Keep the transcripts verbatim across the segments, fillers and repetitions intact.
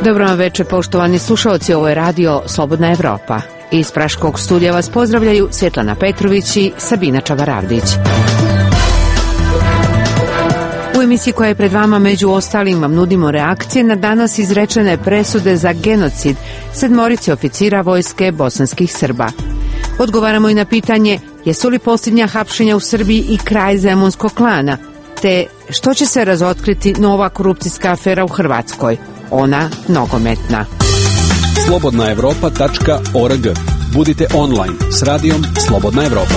Dobro vam večer, poštovani slušalci, ovo je radio Slobodna Evropa. Iz Praškog studija vas pozdravljaju Svjetlana Petrović i Sabina Čavaravdić. U emisiji koja je pred vama među ostalim vam nudimo reakcije na danas izrečene presude za genocid sedmorice oficira vojske bosanskih Srba. Odgovaramo i na pitanje jesu li posljednja hapšenja u Srbiji i kraj zemunskog klana, te što će se razotkriti nova korupcijska afera u Hrvatskoj, ona nogometna. slobodna evropa tačka org. Budite online s radijom Slobodna Evropa.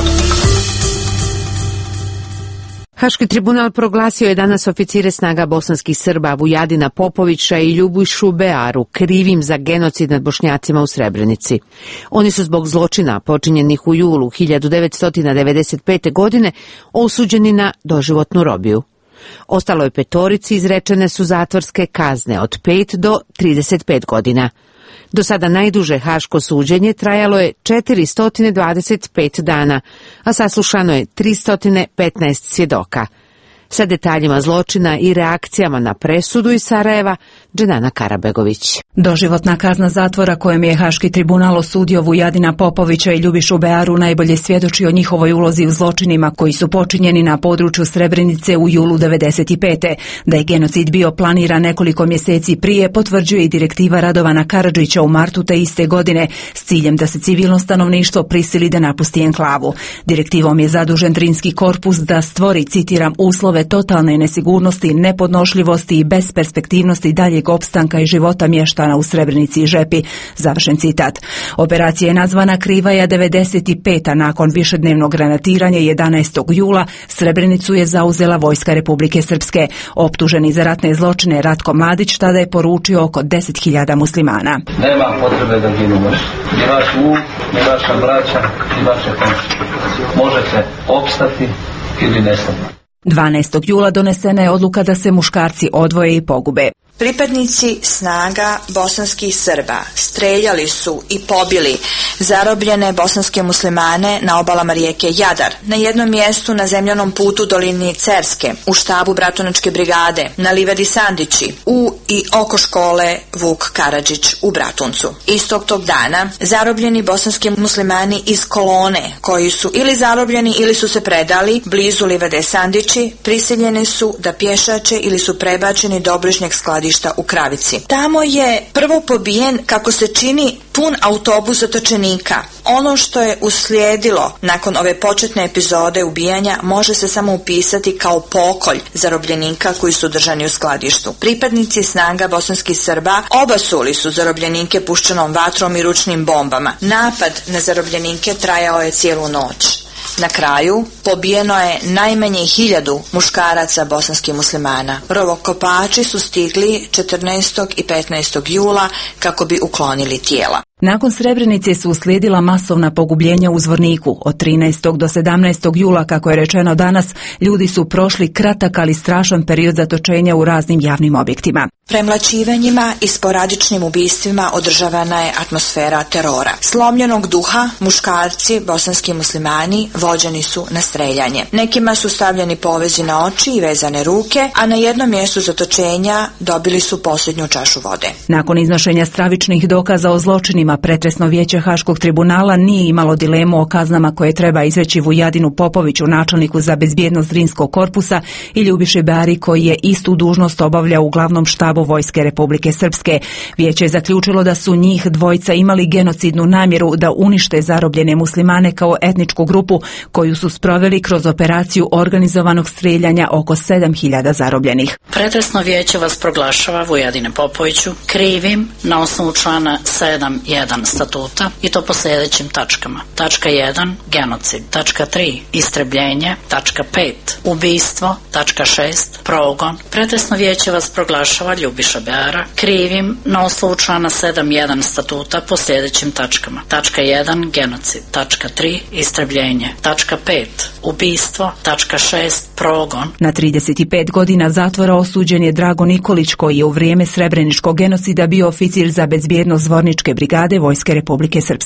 Haški tribunal proglasio je danas oficire snaga bosanskih Srba Vujadina Popovića i Ljubišu Bearu krivim za genocid nad Bošnjacima u Srebrenici. Oni su zbog zločina počinjenih u julu hiljadu devetsto devedeset pete. godine osuđeni na doživotnu robiju. Ostaloj petorici izrečene su zatvorske kazne od pet do trideset pet godina. Do sada najduže haško suđenje trajalo je četiristo dvadeset pet dana, a saslušano je tristo petnaest svjedoka. Sa detaljima zločina i reakcijama na presudu iz Sarajeva, Dženana Karabegović. Doživotna kazna zatvora kojem je Haški tribunal osudio Vujadina Popovića i Ljubišu Bearu najbolje svjedoči o njihovoj ulozi u zločinima koji su počinjeni na području Srebrenice u julu devedeset pete. Da je genocid bio planiran nekoliko mjeseci prije potvrđuje i direktiva Radovana Karadžića u martu te iste godine s ciljem da se civilno stanovništvo prisili da napusti enklavu. Direktivom je zadužen Drinski korpus da stvori, citiram, uslove totalne nesigurnosti, nepodnošljivosti i besperspektivnosti daljeg opstanka i života mještana u Srebrenici i Žepi. Završen citat. Operacija je nazvana Krivaja devedeset peta. Nakon višednevnog granatiranja jedanaestog jula Srebrenicu je zauzela vojska Republike Srpske. Optuženi za ratne zločine Ratko Mladić tada je poručio oko deset hiljada muslimana. Nema potrebe da ginu mrš. Ni vaš um, ni vaša braća, ni vaše komšije. Možete opstati ili nestati. dvanaestog jula donesena je odluka da se muškarci odvoje i pogube. Pripadnici snaga bosanskih Srba streljali su i pobili zarobljene bosanske muslimane na obalama rijeke Jadar, na jednom mjestu na zemljanom putu dolini Cerske, u štabu Bratunačke brigade, na livadi Sandići, u i oko škole Vuk Karadžić u Bratuncu. Istog tog dana zarobljeni bosanski muslimani iz kolone, koji su ili zarobljeni ili su se predali blizu livade Sandići, prisiljeni su da pješače ili su prebačeni do obližnjeg skladišta u Kravici. Tamo je prvo pobijen, kako se čini, pun autobus zatočenika. Ono što je uslijedilo nakon ove početne epizode ubijanja može se samo upisati kao pokolj zarobljenika koji su držani u skladištu. Pripadnici snaga bosanskih Srba obasuli su zarobljenike puščanom vatrom i ručnim bombama. Napad na zarobljenike trajao je cijelu noć. Na kraju pobijeno je najmanje hiljadu muškaraca bosanskih muslimana. Rovokopači su stigli četrnaestog i petnaestog jula kako bi uklonili tijela. Nakon Srebrenice su uslijedila masovna pogubljenja u Zvorniku. Od trinaestog do sedamnaestog jula, kako je rečeno danas, ljudi su prošli kratak ali strašan period zatočenja u raznim javnim objektima. Premlaćivanjima i sporadičnim ubistvima održavana je atmosfera terora. Slomljenog duha muškarci, bosanski muslimani, vođeni su na streljanje. Nekima su stavljeni povezi na oči i vezane ruke, a na jednom mjestu zatočenja dobili su posljednju čašu vode. Nakon iznošenja stravičnih dokaza o zločinima, pretresno vijeće Haškog tribunala nije imalo dilemu o kaznama koje treba izreći Vujadinu Popoviću, načelniku za bezbjednost Drinskog korpusa, i Ljubiši Beari, koji je istu dužnost obavljao u glavnom štabu vojske Republike Srpske. Vijeće je zaključilo da su njih dvojica imali genocidnu namjeru da unište zarobljene muslimane kao etničku grupu koju su sproveli kroz operaciju organizovanog strijeljanja oko sedam hiljada zarobljenih. Pretresno vijeće vas proglašava, Vujadine Popoviću, krivim na osnovu člana sedam jedan statuta i to po sljedećim tačkama. Tačka jedan, genocid. Tačka tri, istrebljenje. Tačka pet, ubistvo. Tačka šest, progon. Pretresno vijeće vas proglašava, Ljubiša Beara, krivim na osnovu člana sedam jedan statuta po sljedećim tačkama. Tačka jedan, genocid. Tačka tri, istrebljenje. Tačka pet, ubistvo. Tačka šest, progon. Na trideset pet godina zatvora osuđen je Drago Nikolić, koji je u vrijeme Srebreničkog genocida bio oficir za bezbjednost Zvorničke brigade vojske Republike Srpske.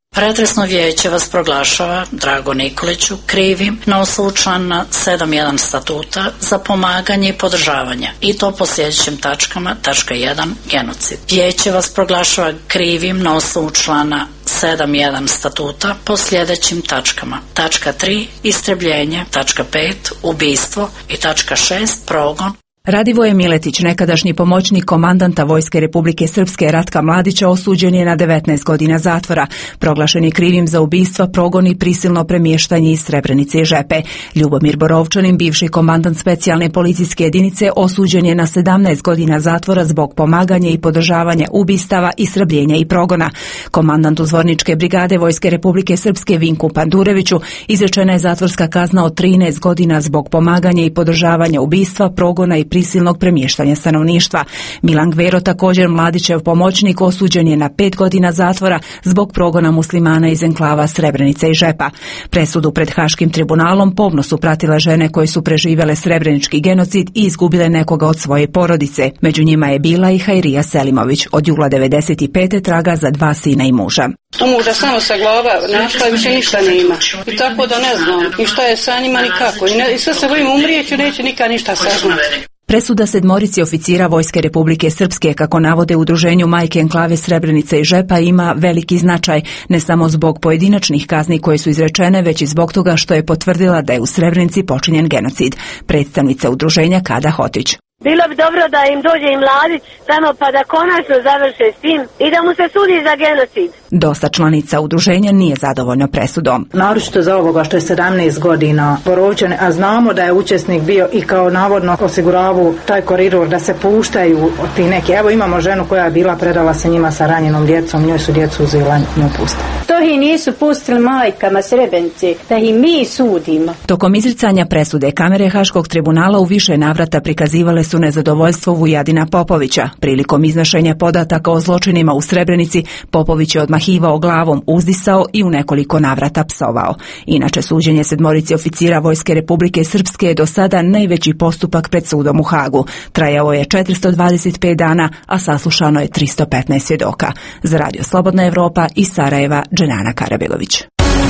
Pretresno vijeće vas proglašava, Drago Nikoliću, krivim na osnovu člana sedam jedan statuta za pomaganje i podržavanje, i to po sljedećim tačkama. Tačka jedan. Genocid. Vijeće vas proglašava krivim na osnovu člana sedam jedan statuta po sljedećim tačkama. Tačka tri. Istrebljenje. Tačka pet. Ubistvo. I tačka šest. Progon. Radivoje Miletić, nekadašnji pomoćnik komandanta Vojske Republike Srpske Ratka Mladića, osuđen je na devetnaest godina zatvora. Proglašen je krivim za ubistva, progon i prisilno premještanje iz Srebrenice i Žepe. Ljubomir Borovčanin, bivši komandant specijalne policijske jedinice, osuđen je na sedamnaest godina zatvora zbog pomaganja i podržavanja ubistava, istrebljenja i progona. Komandantu Zvorničke brigade Vojske Republike Srpske Vinku Pandureviću izrečena je zatvorska kazna od trinaest godina zbog pomaganja i podržavanja ubistva, progona i prisilnog premještanja stanovništva. Milan Gvero, također Mladićev pomoćnik, osuđen je na pet godina zatvora zbog progona muslimana iz enklava Srebrenica i Žepa. Presudu pred Haškim tribunalom pomno su pratile žene koje su preživjele srebrenički genocid i izgubile nekoga od svoje porodice. Među njima je bila i Hajrija Selimović. Od jula devedeset pete traga za dva sina i muža. U muža samo sa glava našla i više ništa nema. I tako da ne znam i šta je sa njima ni kako. I, ne, i sve se bojim umrijeću, neće nikad ništa saznati. Presuda sedmorici oficira Vojske Republike Srpske, kako navode u udruženju Majke enklave Srebrenica i Žepa, ima veliki značaj, ne samo zbog pojedinačnih kazni koje su izrečene, već i zbog toga što je potvrdila da je u Srebrenici počinjen genocid. Predstavnica udruženja Kada Hotić. Bilo bi dobro da im dođe i Mladić tamo pa da konačno završe s tim i da mu se sudi za genocid. Dosta članica udruženja nije zadovoljno presudom. Naročito za ovoga što je sedamnaest godina Borovčan, a znamo da je učesnik bio i kao navodno osiguravu taj koridor da se puštaju ti neki. Evo imamo ženu koja je bila, predala se njima sa ranjenom djecom, njoj su djecu uzela, nju pustili. To ih nisu pustili majkama Srebrenice, da ih mi sudimo. Tokom izricanja presude kamere Haškog tribunala u više navrata prikazivale su nezadovoljstvo Vujadina Popovića. Prilikom iznošenja podataka o zločinima u Srebrenici, Popović je odmahivao glavom, uzdisao i u nekoliko navrata psovao. Inače, suđenje sedmorici oficira Vojske Republike Srpske je do sada najveći postupak pred sudom u Hagu. Trajao je četiristo dvadeset pet dana, a saslušano je tristo petnaest svjedoka. Za Radio Slobodna Evropa iz Sarajeva, Dženana Karabegović.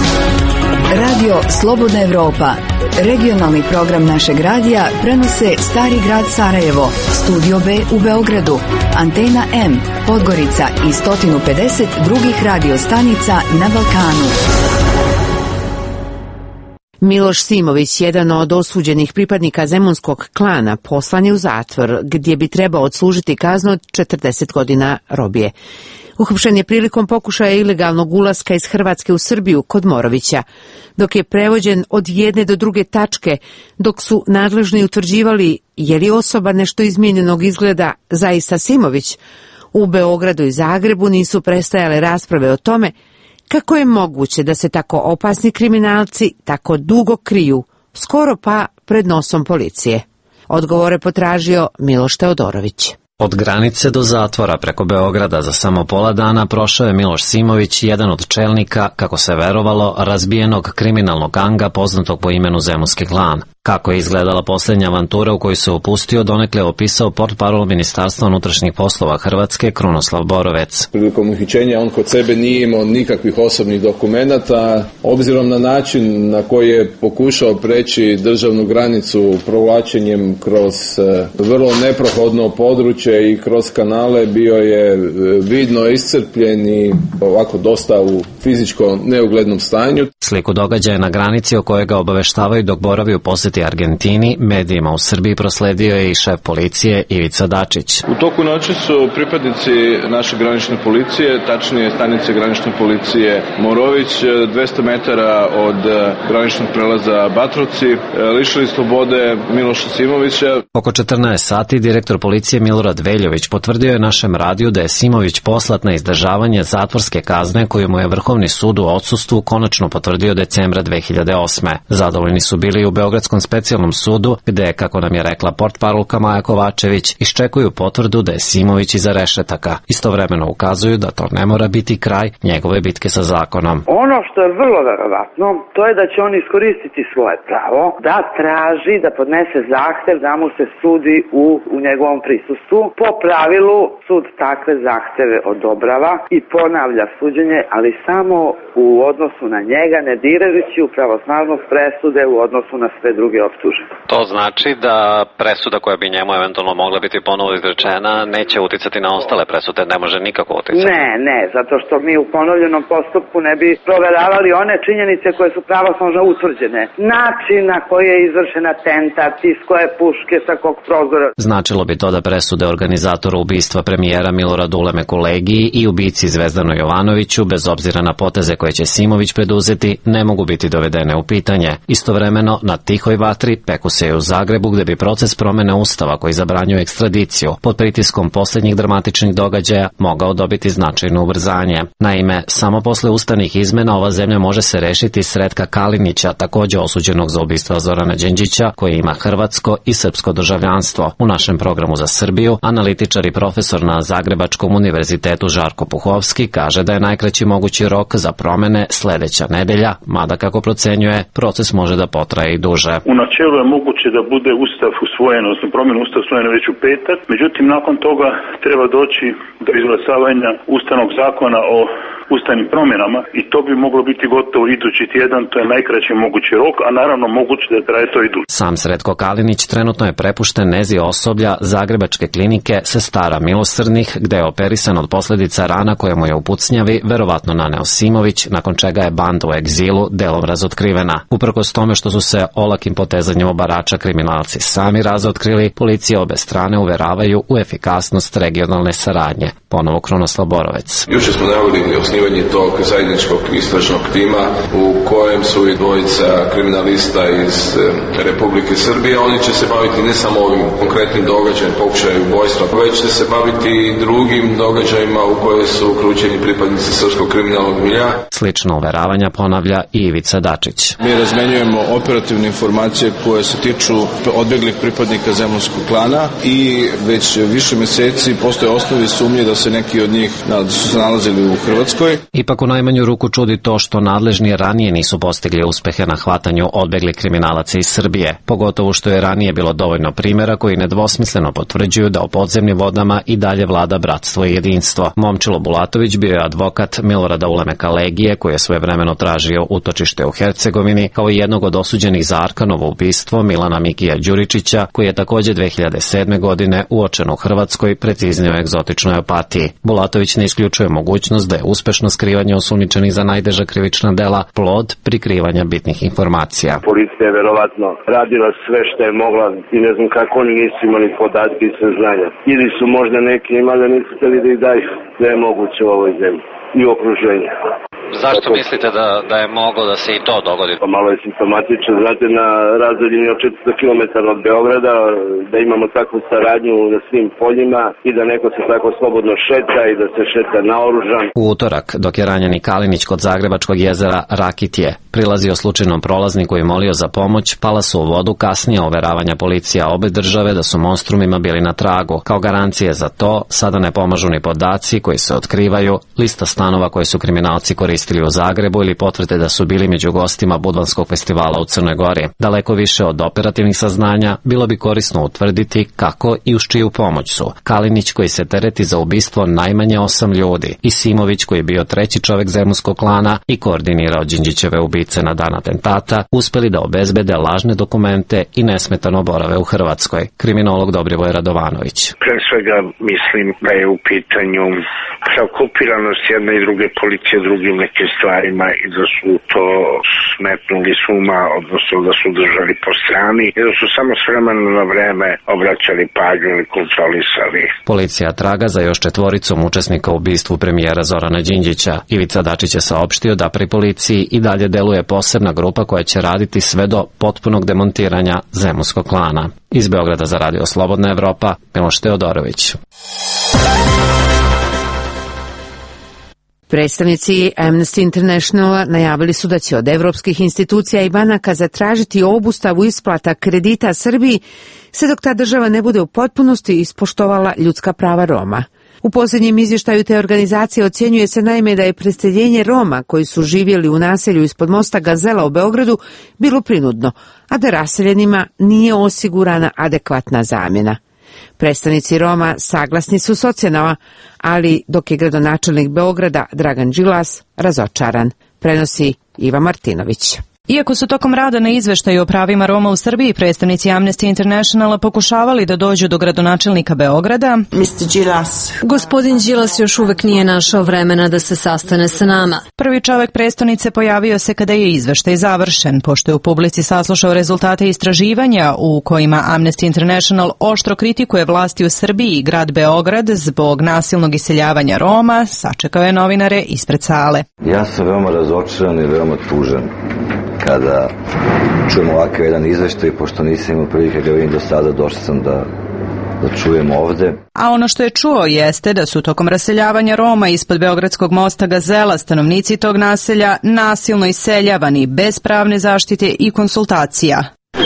Radio Slobodna Evropa, regionalni program našeg radija, prenose Stari grad Sarajevo, Studio B u Beogradu, Antena M, Podgorica i sto pedeset drugih radio stanica na Balkanu. Miloš Simović, jedan od osuđenih pripadnika zemunskog klana, poslan je u zatvor, gdje bi trebao odslužiti kaznu od četrdeset godina robije. Uhapšen je prilikom pokušaja ilegalnog ulaska iz Hrvatske u Srbiju kod Morovića, dok je prevođen od jedne do druge tačke, dok su nadležni utvrđivali je li osoba nešto izmijenjenog izgleda zaista Simović. U Beogradu i Zagrebu nisu prestajale rasprave o tome kako je moguće da se tako opasni kriminalci tako dugo kriju, skoro pa pred nosom policije. Odgovore potražio Miloš Teodorović. Od granice do zatvora preko Beograda za samo pola dana prošao je Miloš Simović, jedan od čelnika, kako se verovalo, razbijenog kriminalnog ganga poznatog po imenu Zemunski klan. Kako je izgledala posljednja avantura u koju se upustio, donekle opisao portparol Ministarstva unutrašnjih poslova Hrvatske Krunoslav Borovec. Prilikom uhićenja on kod sebe nije imao nikakvih osobnih dokumenata. Obzirom na način na koji je pokušao preći državnu granicu provlačenjem kroz vrlo neprohodno područje i kroz kanale, bio je vidno iscrpljen i ovako dosta u fizičko neuglednom stanju. Sliku događaja na granici o kojoj ga obaveštavaju dok boravi u posjeti Argentini, medijima u Srbiji prosledio je i šef policije Ivica Dačić. U toku noći su pripadnici naše granične policije, tačnije stanice granične policije Morović, dvesta metara od graničnog prelaza Batrovci, lišili slobode Miloša Simovića. Oko četrnaest sati direktor policije Milorad Veljović potvrdio je našem radiju da je Simović poslat na izdržavanje zatvorske kazne koju mu je Vrhovni sud u odsustvu konačno potvrdio decembra dve hiljade osme. Zadovoljni su bili u Beogradskom Beogradskom specijalnom sudu, gde, kako nam je rekla portparolka Maja Kovačević, iščekuju potvrdu da je Simović iza rešetaka. Istovremeno ukazuju da to ne mora biti kraj njegove bitke sa zakonom. Ono što je vrlo verovatno, to je da će on iskoristiti svoje pravo da traži da podnese zahtev da mu se sudi u, u njegovom prisustvu. Po pravilu sud takve zahteve odobrava i ponavlja suđenje, ali samo u odnosu na njega, ne dirajući u pravosnažnost presude u odnosu na sve druge optužene. To znači da presuda koja bi njemu eventualno mogla biti ponovo izrečena neće uticati na ostale presude, ne može nikako uticati? Ne, ne, zato što mi u ponovljenom postupku ne bi proveravali one činjenice koje su pravosnažno utvrđene. Način na koji je izvršen atentat, iz koje puške, sa kog prozora. Značilo bi to da presude organizatora ubistva premijera Miloradu Ulemeku Legiji i ubici Zvezdanu Jovanoviću, bez obzira na poteze koje će Simović preduzeti, ne mogu biti dovedene u pitanje. Istovremeno, na tihoj vatri peku se je u Zagrebu, gde bi proces promene ustava koji zabranjuje ekstradiciju pod pritiskom posljednjih dramatičnih događaja mogao dobiti značajno ubrzanje. Naime, samo posle ustavnih izmena ova zemlja može se rešiti Sretka Kalinića, takođe osuđenog za ubistvo Zorana Đinđića, koji ima hrvatsko i srpsko državljanstvo. U našem programu za Srbiju analitičar i profesor na Zagrebačkom univerzitetu Žarko Puhovski kaže da je najkraći mogući rok za promene sledeća nedelja, mada kako procenjuje, proces može da potraje i duže. U načelu je moguće da bude ustav usvojen, odnosno promjena ustav usvojen već u petak, međutim nakon toga treba doći do izglasavanja ustavnog zakona o ustavnim promjenama i to bi moglo biti gotovo idući tjedan, to je najkraći mogući rok, a naravno moguće da traje to i duže. Sam Sretko Kalinić trenutno je prepušten nezi osoblja Zagrebačke klinike Sestara milosrdnih, gde je operisan od posljedica rana koje mu je u pucnjavi verovatno naneo Simović, nakon čega je banda u egzilu delom razotkrivena. Uprkos tome što su se olakim potezanjem obarača kriminalci sami razotkrili, policija obe strane uveravaju u efikasnost regionalne saradnje. Ponovo Krunoslav Borovec. Juče smo najavili osnivanje tog zajedničkog istražnog tima u kojem su i dvojica kriminalista iz Republike Srbije. Oni će se baviti ne samo ovim konkretnim događajem, pokušaju ubojstva, već će se baviti i drugim događajima u koje su uključeni pripadnici srpskog kriminalnog milja. Slično uveravanja ponavlja i Ivica Dačić. Mi razmenjujemo operativne informacije koje se tiču odbeglih pripadnika zemunskog klana i već više meseci postoje osnovi sumnje da se neki od njih su nalazili u Hrvatskoj. Ipak u najmanju ruku čudi to što nadležni ranije nisu postigli uspehe na hvatanju odbeglih kriminalaca iz Srbije, pogotovo što je ranije bilo dovoljno primjera koji nedvosmisleno potvrđuju da u podzemnim vodama i dalje vlada bratstvo i jedinstvo. Momčilo Bulatović bio je advokat Milorada Ulemeka Legije, koji je svojevremeno tražio utočište u Hercegovini, kao i jednog od osuđenih za Arkanovo ubistvo Milana Mikija Đuričića, koji je takođe dve hiljade sedme. godine uočen u Hrvatskoj, preciznije u egzotičnoj Opatiji. Bulatović ne isključuje mogućnost da je uspešno skrivanje osumnjičenih za najteža krivična dela plod prikrivanja bitnih informacija. Policija je verovatno radila sve što je mogla i ne znam kako oni nisu imali podatke i saznanja. Ili su možda neki imali, nisu hteli da ih daju. Sve je moguće u ovoj zemlji i okruženju. Zašto mislite da, da je moglo da se i to dogodi? Pa malo je simptomatično, znate, na razdaljini od četiristo kilometara od Beograda, da imamo takvu saradnju na svim poljima i da neko se tako slobodno šeta i da se šeta naoružan. U utorak, dok je ranjeni Kalinić kod Zagrebačkog jezera Rakitje prilazio slučajnom prolazniku i molio za pomoć, pala su u vodu kasnije overavanja policija obe države da su monstrumima bili na tragu. Kao garancije za to, sada ne pomažu ni podaci koji se otkrivaju, lista stanova koje su kriminalci koristili u Zagrebu ili potvrde da su bili među gostima Budvanskog festivala u Crnoj Gori. Daleko više od operativnih saznanja bilo bi korisno utvrditi kako i uz čiju pomoć su Kalinić, koji se tereti za ubistvo najmanje osam ljudi, i Simović, koji je bio treći čovek zemunskog klana i koordinirao Đinđićeve ubice na dan atentata, uspeli da obezbede lažne dokumente i nesmetano borave u Hrvatskoj. Kriminolog Dobrivoj Radovanović. Pre svega mislim da je u pitanju preokupiranost jedne i druge policije drugim nekim stvarima i da su to smetnuli suma, odnosno da su držali po strani i da su samo s vremena na vreme obraćali pažnju ili kontrolisali. Policija traga za još četvoricom učesnika u ubistvu premijera Zorana Đinđića. Ivica Dačić je saopštio da pri policiji i dalje deluje posebna grupa koja će raditi sve do potpunog demontiranja zemunskog klana. Iz Beograda za Radio Slobodna Evropa, Miloš Teodorović. Predstavnici Amnesty Internationala najavili su da će od evropskih institucija i banaka zatražiti obustavu isplata kredita Srbiji, sve dok ta država ne bude u potpunosti ispoštovala ljudska prava Roma. U posljednjem izvještaju te organizacije ocjenjuje se naime da je preseljenje Roma koji su živjeli u naselju ispod mosta Gazela u Beogradu bilo prinudno, a da raseljenima nije osigurana adekvatna zamjena. Predstavnici Roma saglasni su s ocjenama, ali dok je gradonačelnik Beograda Dragan Đilas razočaran, prenosi Iva Martinović. Iako su tokom rada na izveštaju o pravima Roma u Srbiji predstavnici Amnesty Internationala pokušavali da dođu do gradonačelnika Beograda, gospodin Đilas još uvek nije našao vremena da se sastane sa nama. Prvi čovek prestonice pojavio se kada je izveštaj završen, pošto je u publici saslušao rezultate istraživanja u kojima Amnesty International oštro kritikuje vlasti u Srbiji i grad Beograd zbog nasilnog iseljavanja Roma, sačekao je novinare ispred sale. Ja sam veoma razočaran i veoma tužan kada čujem ovakav jedan izveštaj, pošto nisam imao prilike ga vidim do sada, došao sam da, da čujem ovde. A ono što je čuo jeste da su tokom raseljavanja Roma ispod Beogradskog mosta Gazela stanovnici tog naselja nasilno iseljavani, bez pravne zaštite i konsultacija.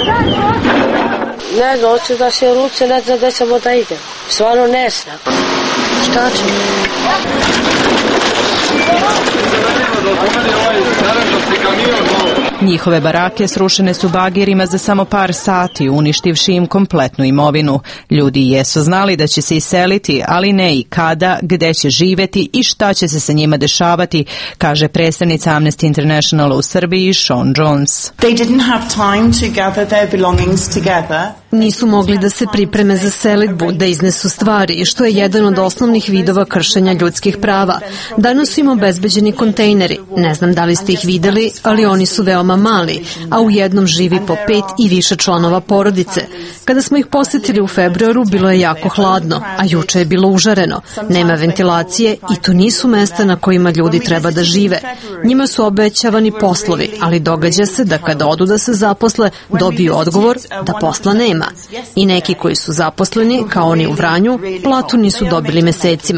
Ne znam, hoću da se ruče, ne znam gde ćemo da idem. Stvarno ne znam. Šta ću? Njihove barake srušene su bagirima za samo par sati, uništivši im kompletnu imovinu. Ljudi jesu znali da će se iseliti, ali ne i kada, gde će živeti i šta će se sa njima dešavati, kaže predstavnica Amnesty International u Srbiji Sean Jones. Nisu mogli da se pripreme za selidbu, da iznesu stvari, što je jedan od osnovnih vidova kršenja ljudskih prava. Danas su im obezbeđeni kontejneri. Ne znam da li ste ih videli, ali oni su veoma mali, a u jednom živi po pet i više članova porodice. Kada smo ih posjetili u februaru, bilo je jako hladno, a juče je bilo užareno. Nema ventilacije i to nisu mesta na kojima ljudi treba da žive. Njima su obećavani poslovi, ali događa se da kada odu da se zaposle, dobiju odgovor da posla nema. I neki koji su zaposleni, kao oni u Vranju, platu nisu dobili mesecima.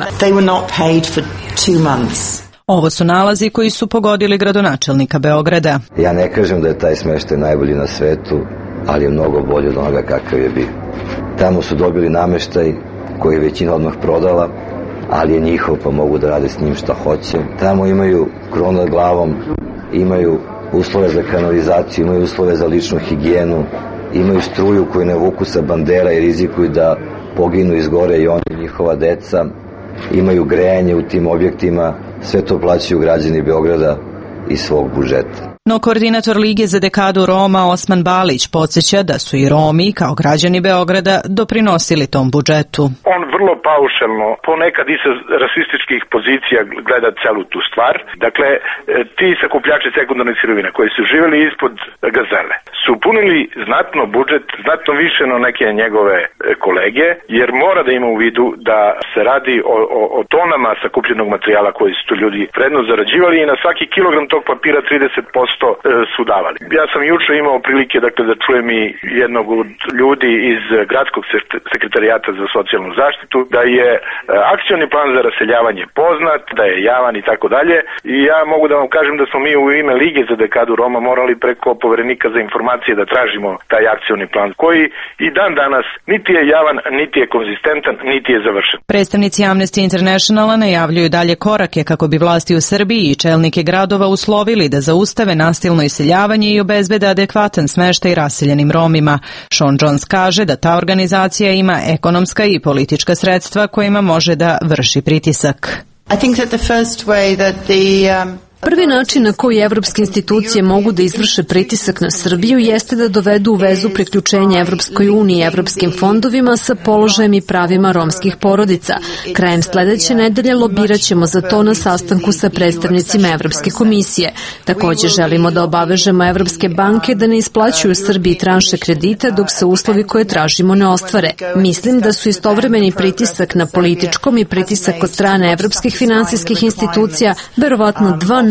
Ovo su nalazi koji su pogodili gradonačelnika Beograda. Ja ne kažem da je taj smeštaj najbolji na svetu, ali je mnogo bolje od onoga kakav je bio. Tamo su dobili nameštaj koji je većina odmah prodala, ali je njihov pa mogu da rade s njim šta hoće. Tamo imaju kronu nad glavom, imaju uslove za kanalizaciju, imaju uslove za ličnu higijenu, imaju struju koju ne vuku sa bandera i rizikuju da poginu iz gore i oni i njihova deca, imaju grejanje u tim objektima, sve to plaćaju građani Beograda iz svog budžeta. No koordinator Lige za dekadu Roma Osman Balić podsjeća da su i Romi, kao građani Beograda, doprinosili tom budžetu. On vrlo paušalno, ponekad i sa rasističkih pozicija gleda celu tu stvar. Dakle, ti sakupljači sekundarnih sirovina koji su živjeli ispod Gazele su punili znatno budžet, znatno više na neke njegove kolege, jer mora da ima u vidu da se radi o, o, o tonama sakupljenog materijala koji su tu ljudi vredno zarađivali i na svaki kilogram tog papira trideset posto su davali. Ja sam juče imao prilike dakle, da čujem i jednog od ljudi iz gradskog sekretarijata za socijalnu zaštitu, da je akcioni plan za raseljavanje poznat, da je javan i tako dalje. I ja mogu da vam kažem da smo mi u ime Lige za dekadu Roma morali preko poverenika za informacije da tražimo taj akcioni plan, koji i dan danas niti je javan, niti je konzistentan, niti je završen. Predstavnici Amnesty Internationala najavljuju dalje korake kako bi vlasti u Srbiji i čelnike gradova uslovili da zaustave nasilno iseljavanje i obezbede adekvatan smeštaj raseljenim Romima. Sean Jones kaže da ta organizacija ima ekonomska i politička sredstva kojima može da vrši pritisak. I think that the first way that the um... Prvi način na koji evropske institucije mogu da izvrše pritisak na Srbiju jeste da dovedu u vezu priključenja Evropskoj uniji i evropskim fondovima sa položajem i pravima romskih porodica. Krajem sledeće nedelje lobirat ćemo za to na sastanku sa predstavnicima Evropske komisije. Takođe želimo da obavežemo evropske banke da ne isplaćuju Srbiji tranše kredita dok se uslovi koje tražimo ne ostvare. Mislim da su istovremeni pritisak na političkom i pritisak od strane evropskih finansijskih institucija verovatno dva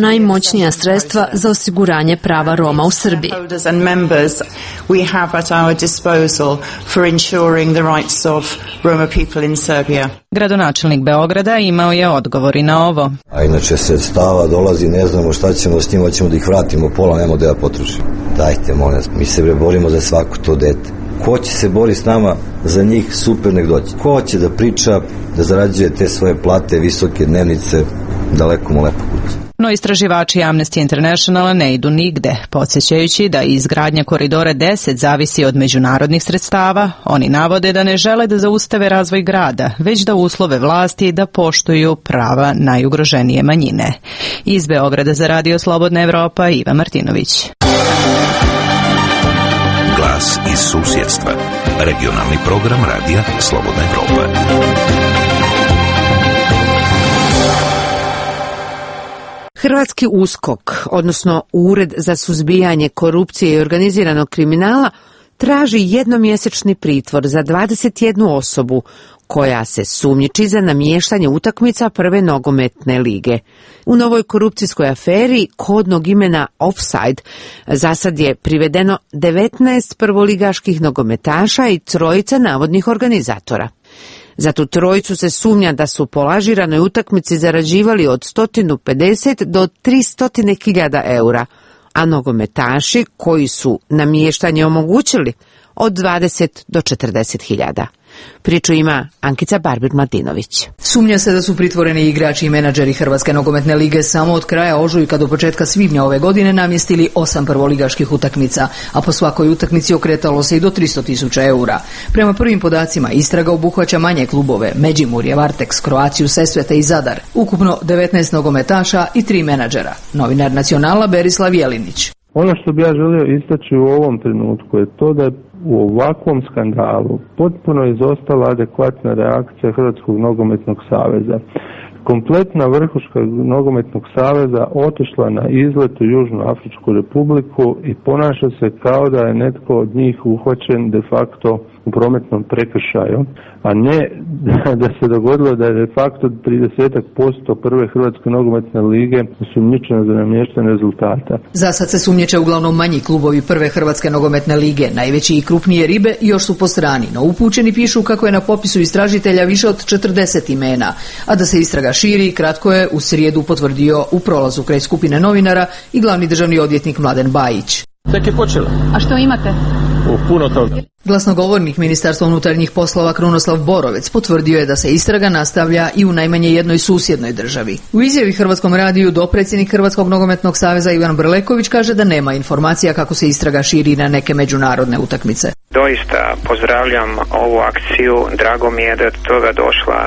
najmoćnija sredstva za osiguranje prava Roma u Srbiji. Gradonačelnik Beograda imao je odgovor i na ovo. A inače sredstava dolazi, ne znamo šta ćemo s njim, hoćemo da ih vratimo, pola nemo da ja potrošim. Dajte, molim vas, mi se bre borimo za svako to dete. Ko će se bori s nama za njih, super, nek doći. Ko će da priča, da zarađuje te svoje plate, visoke dnevnice, daleko mu lepo kući. No istraživači Amnesty Internationala ne idu nigde, podsjećajući da izgradnja koridora deset zavisi od međunarodnih sredstava. Oni navode da ne žele da zaustave razvoj grada, već da uslove vlasti da poštuju prava najugroženije manjine. Iz Beograda za Radio Slobodna Evropa, Iva Martinović. Glas iz susjedstva. Regionalni program Radija Slobodna Evropa. Hrvatski USKOK, odnosno Ured za suzbijanje korupcije i organiziranog kriminala, traži jednomjesečni pritvor za dvadeset jednu osobu koja se sumnjiči za namještanje utakmica prve nogometne lige. U novoj korupcijskoj aferi kodnog imena Offside zasad je privedeno devetnaest prvoligaških nogometaša i trojica navodnih organizatora. Za tu trojicu se sumnja da su po lažiranoj utakmici zarađivali od sto pedeset do tristo hiljada eura, a nogometaši koji su namještanje omogućili od dvadeset do četrdeset hiljada. Priču ima Ankica Barbir-Matinović. Sumnja se da su pritvoreni igrači i menadžeri Hrvatske nogometne lige samo od kraja ožujka do početka svibnja ove godine namjestili osam prvoligaških utakmica, a po svakoj utakmici okretalo se i do tristo tisuća eura. Prema prvim podacima istraga obuhvaća manje klubove, Međimurje, Varteks, Croatiu, Sesvete i Zadar, ukupno devetnaest nogometaša i tri menadžera. Novinar Nacionala Berislav Jelinić. Ono što bi ja želio istaći u ovom trenutku je to da je u ovakvom skandalu potpuno izostala adekvatna reakcija Hrvatskog nogometnog saveza. Kompletna vrhuška nogometnog saveza otišla na izlet u Južnu Afričku republiku i ponaša se kao da je netko od njih uhvaćen de facto u prometnom prekršaju, a ne da se dogodilo da je de facto trideset posto prve Hrvatske nogometne lige osumnjičeno za namještanje rezultata. Za sad se sumnjiče uglavnom manji klubovi prve Hrvatske nogometne lige. Najveći i krupnije ribe još su po strani, no upućeni pišu kako je na popisu istražitelja više od četrdeset imena, a da se istraga širi, kratko je u srijedu potvrdio u prolazu kraj skupine novinara i glavni državni odvjetnik Mladen Bajić. Tek je počelo. A što imate? U puno toga. Glasnogovornik Ministarstva unutarnjih poslova Krunoslav Borovec potvrdio je da se istraga nastavlja i u najmanje jednoj susjednoj državi. U izjavi Hrvatskom radiju dopredsjednik Hrvatskog nogometnog saveza Ivan Brleković kaže da nema informacija kako se istraga širi na neke međunarodne utakmice. Doista pozdravljam ovu akciju, drago mi je da je do toga došla.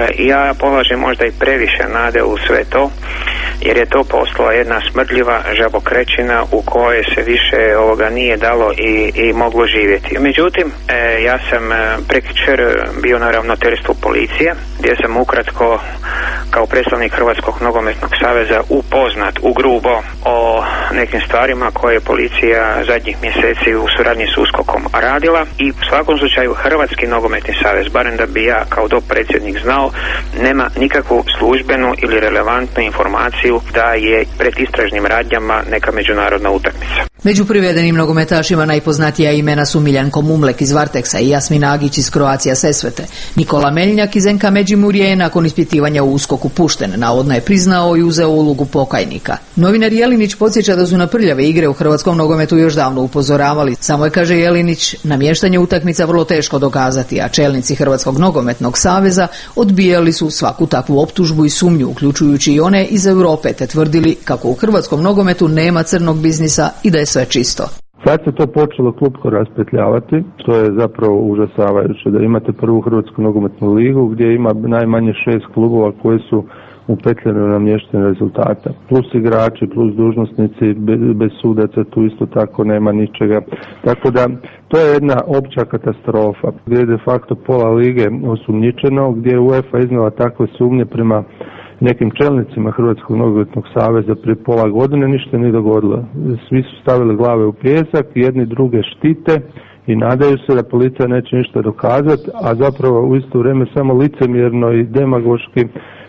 Ja polažem možda i previše nade u sve to, jer je to postala jedna smrdljiva žabokrećina u kojoj se više ovoga nije dalo i, i moglo živjeti. Međutim, ja sam prekjučer bio na ravnateljstvu policije, gdje sam ukratko kao predstavnik Hrvatskog nogometnog saveza upoznat u grubo o nekim stvarima koje je policija zadnjih mjeseci u suradnji s USKOK-om radila i u svakom slučaju Hrvatski nogometni savez, barem da bi ja kao dopredsjednik znao, nema nikakvu službenu ili relevantnu informaciju da je pred istražnim radnjama neka međunarodna utakmica. Među privedenim nogometašima najpoznatija imena su Miljanko Mumlek iz Varteksa i Jasmin Agić iz Croatia Sesvete. Nikola Meljnjak iz N K Međimurje je nakon ispitivanja u USKOK-u pušten, navodno je priznao i uzeo ulogu pokajnika. Novinar Jelinić podsjeća da su na prljave igre u hrvatskom nogometu još davno upozoravali. Samo je, kaže Jelinić, namještanje utakmica vrlo teško dokazati, a čelnici Hrvatskog nogometnog saveza odbijali su svaku takvu optužbu i sumnju, uključujući i one iz Europe, te tvrdili kako u hrvatskom nogometu nema crnog biznisa i da je sve čisto. Sad se to počelo klupko raspetljavati, to je zapravo užasavajuće da imate prvu Hrvatsku nogometnu ligu gdje ima najmanje šest klubova koji su upetljeni na namještanje rezultata. Plus igrači, plus dužnosnici, bez, bez sudaca tu isto tako nema ničega. Tako da to je jedna opća katastrofa gdje je de facto pola lige osumnjičeno, gdje je UEFA iznijela takve sumnje prema nekim čelnicima Hrvatskog nogometnog saveza prije pola godine, ništa nije dogodilo. Svi su stavili glave u pijesak, jedni druge štite i nadaju se da policija neće ništa dokazati, a zapravo u isto vrijeme samo licemjerno i demagoški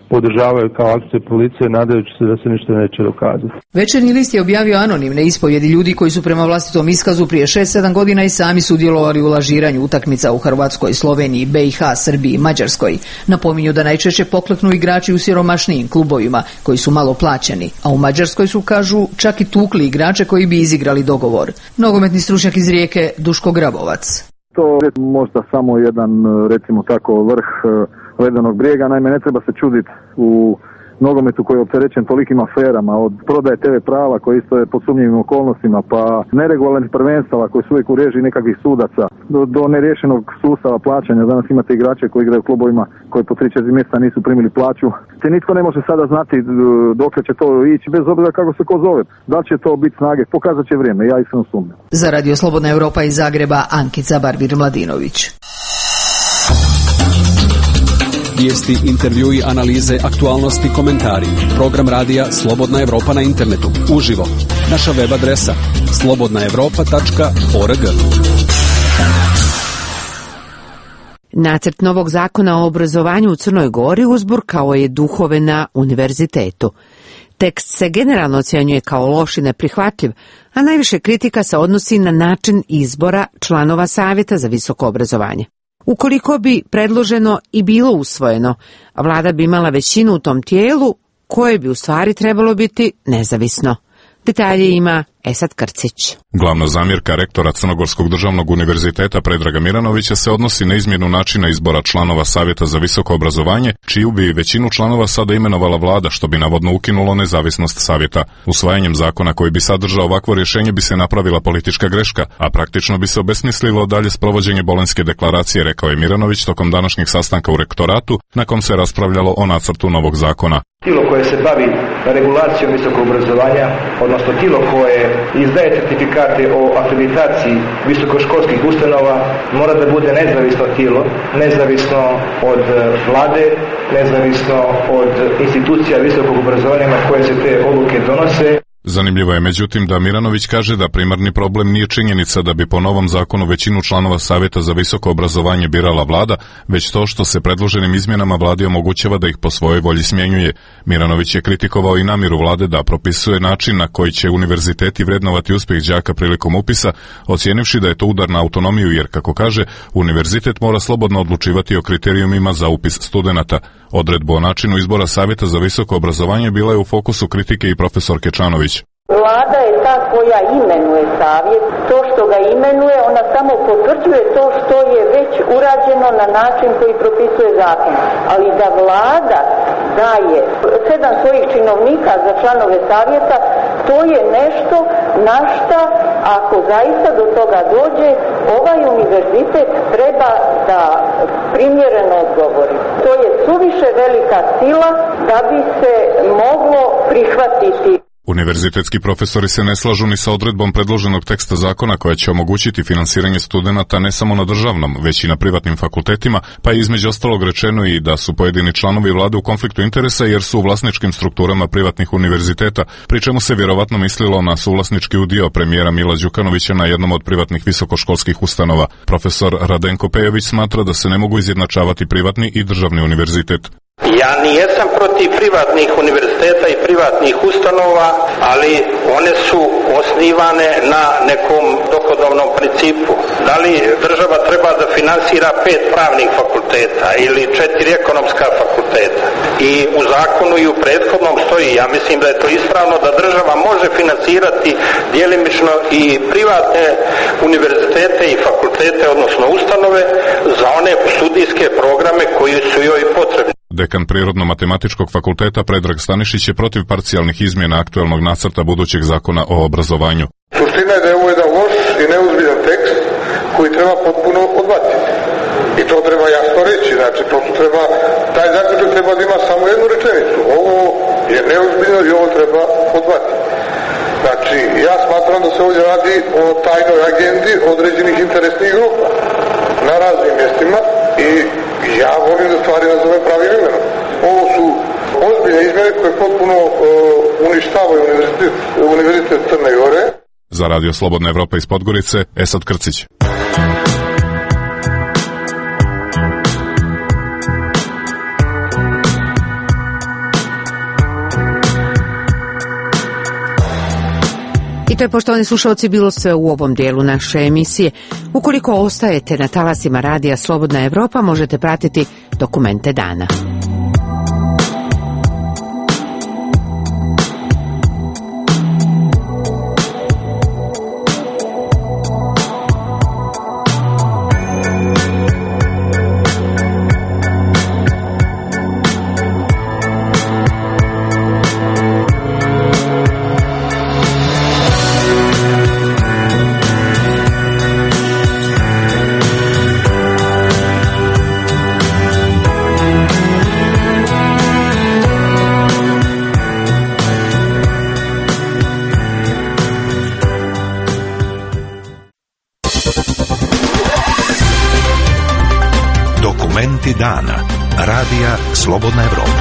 podržavaju kao akcije policije nadajući se da se ništa neće dokazati. Večernji list je objavio anonimne ispovjedi ljudi koji su prema vlastitom iskazu prije šest sedam godina i sami sudjelovali u lažiranju utakmica u Hrvatskoj, Sloveniji, B i H, Srbiji i Mađarskoj. Napominju da najčešće pokleknu igrači u siromašnijim klubovima koji su malo plaćeni, a u Mađarskoj su, kažu, čak i tukli igrače koji bi izigrali dogovor. Nogometni stručnjak iz Rijeke Duško Grabovac. To je možda samo jedan, recimo tako, vrh ledenog brijega. Naime, ne treba se čuditi u nogometu koji je opterećen tolikim aferama, od prodaje te ve prava koji isto je pod sumnjivim okolnostima, pa neregularnih prvenstava koji su uvijek u režiji nekakvih sudaca, do, do neriješenog sustava plaćanja. Danas imate igrače koji igraju u klubovima koji po tri četiri mjeseca nisu primili plaću. Te nitko ne može sada znati dokle će to ići, bez obzira kako se ko zove. Da li će to biti snage, pokazat će vrijeme, ja iskreno sumnjam. Za Radio Slobodna Europa iz Zagreba, Ankica Barbir Mladinović. Vijesti, intervjui, analize, aktualnosti, komentari. Program radija Slobodna Evropa na internetu. Uživo. Naša web adresa slobodna evropa tačka org. Nacrt novog zakona o obrazovanju u Crnoj Gori uzburkao je duhove na univerzitetu. Tekst se generalno ocjenjuje kao loš i neprihvatljiv, a najviše kritika se odnosi na način izbora članova Savjeta za visoko obrazovanje. Ukoliko bi predloženo i bilo usvojeno, vlada bi imala većinu u tom tijelu koje bi u stvari trebalo biti nezavisno. Detalje ima Esad Krcić. Glavna zamjerka rektora Crnogorskog državnog univerziteta Predraga Miranovića se odnosi na izmjenu načina izbora članova Savjeta za visoko obrazovanje, čiju bi većinu članova sada imenovala vlada, što bi navodno ukinulo nezavisnost savjeta. Usvajanjem zakona koji bi sadržao ovakvo rješenje bi se napravila politička greška, a praktično bi se obesmislilo dalje sprovođenje Bolonjske deklaracije, rekao je Miranović tokom današnjeg sastanka u rektoratu, na kom se raspravljalo o nacrtu novog zakona. Tijelo koje se bavi regulacijom visokog obrazovanja, odnosno tijelo koje izdaje certifikate o akreditaciji visokoškolskih ustanova, mora da bude nezavisno tijelo, nezavisno od vlade, nezavisno od institucija visokog obrazovanja na koje se te odluke donose. Zanimljivo je međutim da Miranović kaže da primarni problem nije činjenica da bi po novom zakonu većinu članova Savjeta za visoko obrazovanje birala vlada, već to što se predloženim izmjenama vladi omogućava da ih po svojoj volji smjenjuje. Miranović je kritikovao i namjeru vlade da propisuje način na koji će univerziteti vrednovati uspjeh đaka prilikom upisa, ocijenivši da je to udar na autonomiju jer, kako kaže, univerzitet mora slobodno odlučivati o kriterijumima za upis studenata. Odredbu o načinu izbora Savjeta za visoko obrazovanje bila je u fokusu kritike i profesor Kečanović. Vlada je ta koja imenuje savjet. To što ga imenuje, ona samo potvrđuje to što je već urađeno na način koji propisuje zakon. Ali da vlada daje sedam svojih činovnika za članove savjeta, to je nešto na šta, ako zaista do toga dođe, ovaj univerzitet treba da primjereno odgovori. To je suviše velika sila da bi se moglo prihvatiti. Univerzitetski profesori se ne slažu ni sa odredbom predloženog teksta zakona koja će omogućiti finansiranje studenata ne samo na državnom, već i na privatnim fakultetima, pa je između ostalog rečeno i da su pojedini članovi vlade u konfliktu interesa jer su u vlasničkim strukturama privatnih univerziteta, pri čemu se vjerovatno mislilo na suvlasnički udio premijera Mila Đukanovića na jednom od privatnih visokoškolskih ustanova. Profesor Radenko Pejović smatra da se ne mogu izjednačavati privatni i državni univerzitet. Ja nijesam protiv privatnih univerziteta i privatnih ustanova, ali one su osnivane na nekom dohodovnom principu. Da li država treba da finansira pet pravnih fakulteta ili četiri ekonomska fakulteta? I u zakonu i u prethodnom stoji, ja mislim da je to ispravno, da država može finansirati djelimično i privatne univerzitete i fakultete, odnosno ustanove, za one studijske programe koji su joj potrebni. Dekan Prirodno-matematičkog fakulteta Predrag Stanišić je protiv parcijalnih izmjena aktuelnog nacrta budućeg zakona o obrazovanju. Suština je da je ovo jedan loš i neozbiljan tekst koji treba potpuno odbaciti. I to treba jasno reći, znači to treba, taj zaključak treba da ima samo jednu rečenicu. Ovo je neozbiljno i ovo treba odbaciti. Znači, ja smatram da se ovdje radi o tajnoj agendi određenih interesnih grupa na raznim mjestima i ja volim da stvari nazovem pravim imenom. Ovo su ozbiljne izmjene koje potpuno uh, uništavaju univerzitet, univerzitet Crne Gore. Za Radio Slobodna Evropa iz Podgorice, Esad Krcić. to je, poštovani slušalci, bilo sve u ovom dijelu naše emisije. Ukoliko ostajete na talasima radija Slobodna Evropa, možete pratiti dokumente dana. Dana. Radija Slobodna Evropa.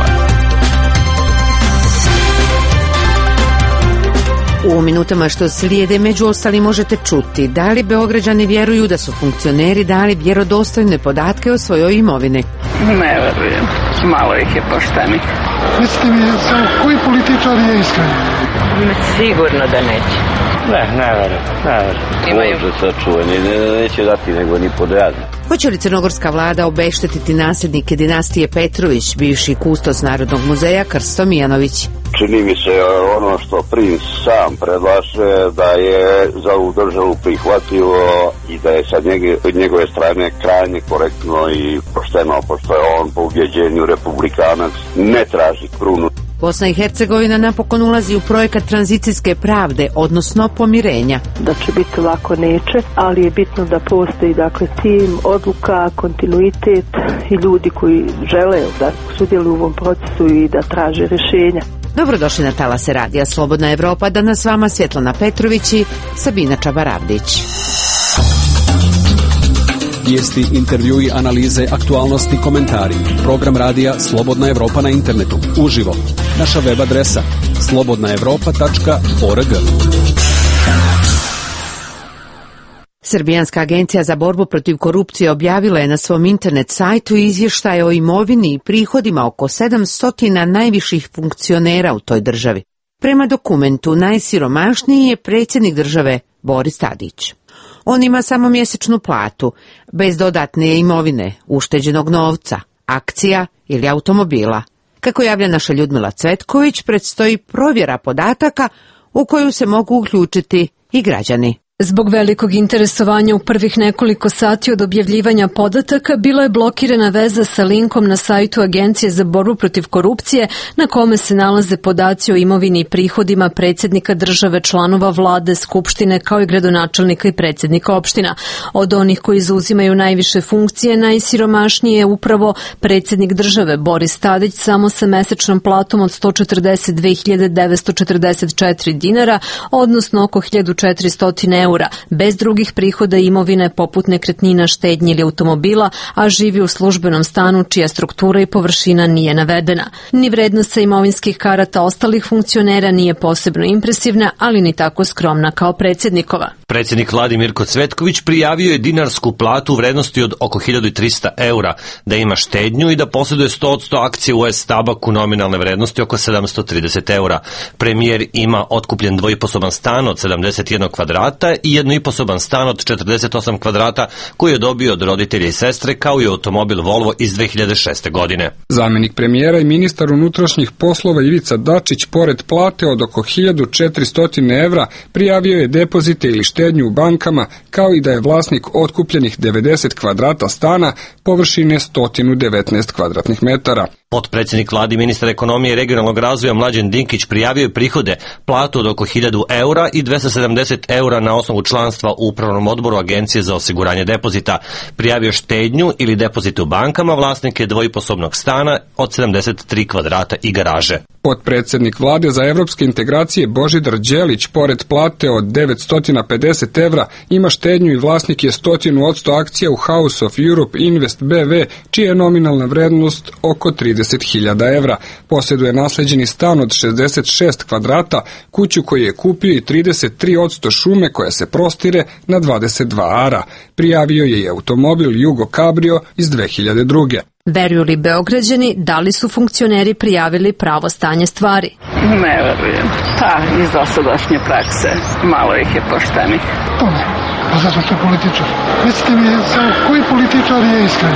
U minutama što slijede među ostali možete čuti da li Beograđani vjeruju da su funkcioneri dali vjerodostojne podatke o svojoj imovini. Ne verujem, malo ih je poštenih. Mislite mi, koji političar je iskren? Sigurno da neće. Ne, ne verujem, ne verujem. Može sačuvanje, ne, neće dati nego ni pod razne. Hoće li crnogorska vlada obeštetiti nasljednike dinastije Petrović, bivši kustos Narodnog muzeja Krsto Mijanović? Čini mi se ono što princ sam predlaže da je za ovu državu prihvatljivo i da je sa njege, njegove strane krajnje korektno i pošteno, pošto je on po ubjeđenju republikanac, ne traži krunu. Bosna i Hercegovina napokon ulazi u projekat tranzicijske pravde, odnosno pomirenja. Da će biti lako neće, ali je bitno da postoji dakle tim, odluka, kontinuitet i ljudi koji žele da sudjeluju u ovom procesu i da traže rješenja. Dobrodošli na talase radija Slobodna Evropa, danas s vama Svjetlana Petrović i Sabina Čabaravdić. Vijesti, intervjui, analize, aktualnosti, komentari. Program radija Slobodna Evropa na internetu. Uživo. Naša web adresa slobodna evropa tačka org. Srbijanska agencija za borbu protiv korupcije objavila je na svom internet sajtu izvještaj o imovini i prihodima oko sedamsto najviših funkcionera u toj državi. Prema dokumentu, najsiromašniji je predsjednik države Boris Tadić. On ima samo mjesečnu platu, bez dodatne imovine, ušteđenog novca, akcija ili automobila. Kako javlja naša Ljudmila Cvetković, predstoji provjera podataka u koju se mogu uključiti i građani. Zbog velikog interesovanja u prvih nekoliko sati od objavljivanja podataka bila je blokirana veza sa linkom na sajtu Agencije za borbu protiv korupcije na kome se nalaze podaci o imovini i prihodima predsjednika države, članova vlade, skupštine kao i gradonačelnika i predsjednika opština. Od onih koji zauzimaju najviše funkcije, najsiromašniji je upravo predsjednik države Boris Tadić samo sa mesečnom platom od sto četrdeset dve hiljade devetsto četrdeset četiri dinara, odnosno oko hiljadu četiristo eura, bez drugih prihoda i imovine poput nekretnina, štednje ili automobila, a živi u službenom stanu čija struktura i površina nije navedena. Ni vrednost sa imovinskih karata ostalih funkcionera nije posebno impresivna, ali ni tako skromna kao predsjednikova. Predsjednik vlade Mirko Cvetković prijavio je dinarsku platu u vrednosti od oko hiljadu trista eura, da ima štednju i da posjeduje sto posto akcije u U S Tabaku nominalne vrednosti oko sedamsto trideset eura. Premijer ima otkupljen dvoiposoban stan od sedamdeset jedan kvadrata i jednoiposoban stan od četrdeset osam kvadrata koji je dobio od roditelja i sestre, kao i automobil Volvo iz dve hiljade šeste. godine. Zamjenik premijera i ministar unutrašnjih poslova Ivica Dačić pored plate od oko hiljadu četiristo evra prijavio je depozite ili štednju u bankama, kao i da je vlasnik otkupljenih devedeset kvadrata stana površine sto devetnaest kvadratnih metara. Potpredsjednik vlade i ministar ekonomije i regionalnog razvoja Mlađan Dinkić prijavio je prihode, platu od oko hiljadu eura i dvesta sedamdeset eura na osnovu članstva u upravnom odboru Agencije za osiguranje depozita. Prijavio štednju ili depozite u bankama, vlasnike dvoiposobnog stana od sedamdeset tri kvadrata i garaže. Potpredsjednik vlade za evropske integracije Božidar Đelić pored plate od devetsto pedeset evra ima štednju i vlasnik je sto posto akcija u House of Europe Invest B V, čija je nominalna vrednost oko trideset hiljada evra. Posjeduje nasleđeni stan od šezdeset šest kvadrata, kuću koju je kupio i trideset tri posto šume koja se prostire na dvadeset dva ara. Prijavio je i automobil Jugo Cabrio iz dve hiljade druge. Veruju li Beograđani da li su funkcioneri prijavili pravo stanje stvari? Ne verujem. Pa, iz dosadašnje prakse. Malo ih je poštenih. To ne. Pa zato što je političar. Mislite mi, samo koji političar je iskren?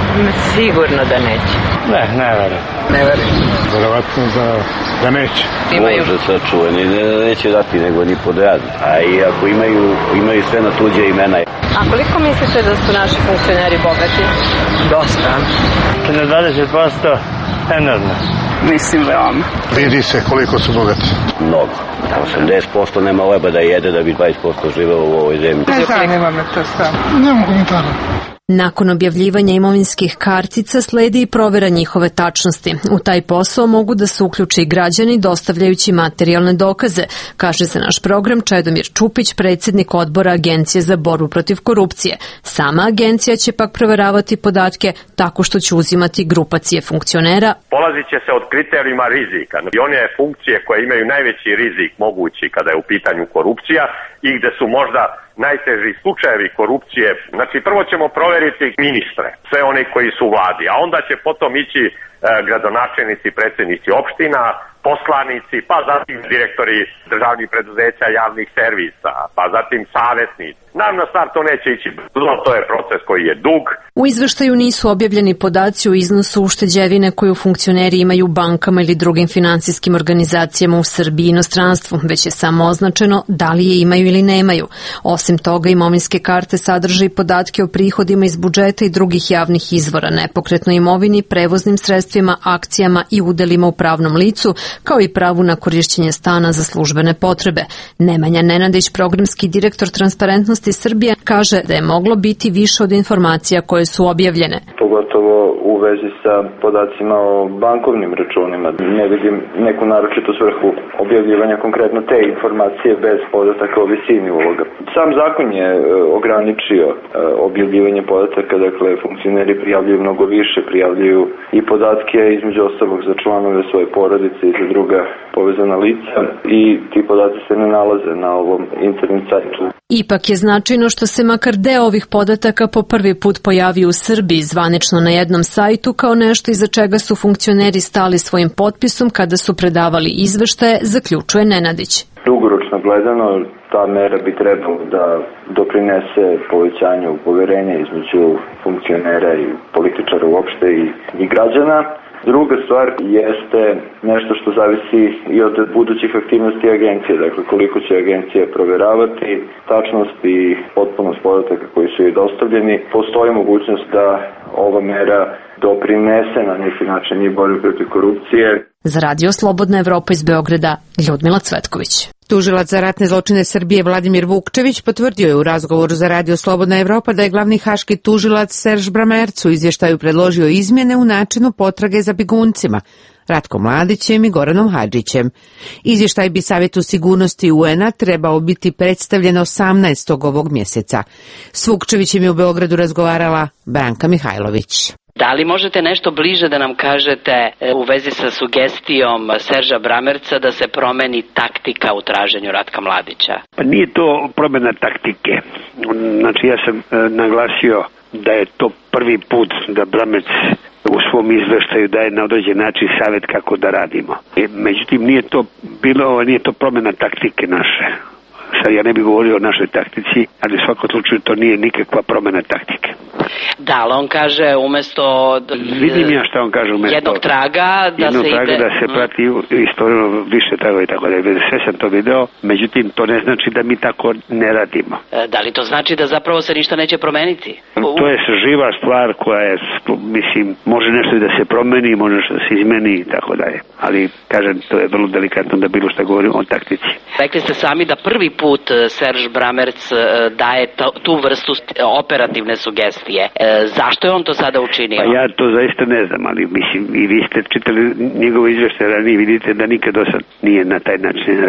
Sigurno da neće. Ne, ne verujem. Ne verujem. Verovatno da, da neće. Imaju. Može sačuvani, ne, neće dati nego ni pod rad. A i ako imaju, imaju sve na tuđe imena. A koliko mislite da su naši funkcioneri bogati? Dosta. Na dvadeset posto enormno. Mislim veoma. Vidi se koliko su bogati. Mnogo. osamdeset posto nema leba da jede da bi dvadeset posto živeo u ovoj zemlji. Ne zanima me to stav. Nemam komentara. Nakon objavljivanja imovinskih kartica sledi i provera njihove tačnosti. U taj posao mogu da se uključe i građani dostavljajući materijalne dokaze, kaže za naš program Čedomir Čupić, predsjednik odbora Agencije za borbu protiv korupcije. Sama agencija će pak proveravati podatke tako što će uzimati grupacije funkcionera. Polazit će se od kriterijuma rizika i one funkcije koje imaju najveći rizik mogući kada je u pitanju korupcija i gde su možda najteži slučajevi korupcije. Znači, prvo ćemo proveriti ministre, sve one koji su u vladi, a onda će potom ići e, gradonačelnici, predsjednici opština, poslanici, pa zatim direktori državnih preduzeća, javnih servisa, pa zatim savjetnici. Naravno, stvar to neće ići brzo, to je proces koji je dug. U izveštaju nisu objavljeni podaci o iznosu ušteđevine koju funkcioneri imaju u bankama ili drugim finansijskim organizacijama u Srbiji i inostranstvu, već je samo označeno da li je imaju ili nemaju. Osim toga, imovinske karte sadrže i podatke o prihodima iz budžeta i drugih javnih izvora, nepokretnoj imovini, prevoznim sredstvima, akcijama i udelima u pravnom licu, kao i pravu na korišćenje stana za službene potrebe. Nemanja Nenadić, programski direktor Transparentnosti Srbije, kaže da je moglo biti više od informacija koje su objavljene. Pogotovo u vezi sa podacima o bankovnim računima. Ne vidim neku naročitu svrhu objavljivanja konkretno te informacije bez podataka o visini uloga. Sam zakon je ograničio objavljivanje podataka, dakle funkcioneri prijavljuju mnogo više, prijavljuju i podatke između ostalog za članove svoje porodice i za druga povezana lica i ti podaci se ne nalaze na ovom internet sajtu. Ipak je značajno što se makar deo ovih podataka po prvi put pojavio u Srbiji zvanično na jednom sajtu kao nešto iza čega su funkcioneri stali svojim potpisom kada su predavali izveštaje, zaključuje Nenadić. Dugoročno gledano, ta mera bi trebala da doprinese povećanju poverenja između funkcionera i političara uopšte i, i građana. Druga stvar jeste nešto što zavisi i od budućih aktivnosti agencije, dakle koliko će agencija proveravati tačnost i potpunost podataka koji su joj dostavljeni. Postoji mogućnost da ova mera doprinese na neki način i borbi protiv korupcije. Za Radio Slobodna Evropa iz Beograda, Ljudmila Cvetković. Tužilac za ratne zločine Srbije Vladimir Vukčević potvrdio je u razgovoru za Radio Slobodna Evropa da je glavni haški tužilac Serž Bramerc u izvještaju predložio izmjene u načinu potrage za bjeguncima, Ratkom Mladićem i Goranom Hadžićem. Izvještaj bi Savjetu sigurnosti U N-a trebao biti predstavljen osamnaestog ovog mjeseca. S Vukčevićem je u Beogradu razgovarala Branka Mihajlović. Da li možete nešto bliže da nam kažete u vezi sa sugestijom Serža Bramerca da se promeni taktika u traženju Ratka Mladića? Pa nije to promjena taktike. Znači ja sam e, naglasio da je to prvi put da Bramerc u svom izveštaju daje na određen način savjet kako da radimo. E, međutim, nije to bilo, nije to promjena taktike naše. Sad ja ne bih govorio o našoj taktici, ali u svakom slučaju to nije nikakva promjena taktike. Da, ali on kaže umjesto Vidim ja šta on kaže umjesto jednog traga da jednog se traga ide... da se prati istoriju više traga i tako da je. Sve sam to video, međutim to ne znači da mi tako ne radimo. Da li to znači da zapravo se ništa neće promeniti? To je živa stvar koja je, mislim, može nešto da se promeni, može nešto da se izmeni i tako dalje. Ali, kažem, to je vrlo delikatno da bilo šta govorim o taktici. Rekli ste sami da prvi put Serž Bramerc daje tu vrstu operativne sugestije. E, zašto je on to sada učinio? Pa ja to zaista ne znam, ali mislim i vi ste čitali njegove izvještaje ranije, vidite da nikad do sad nije na taj način reagovao.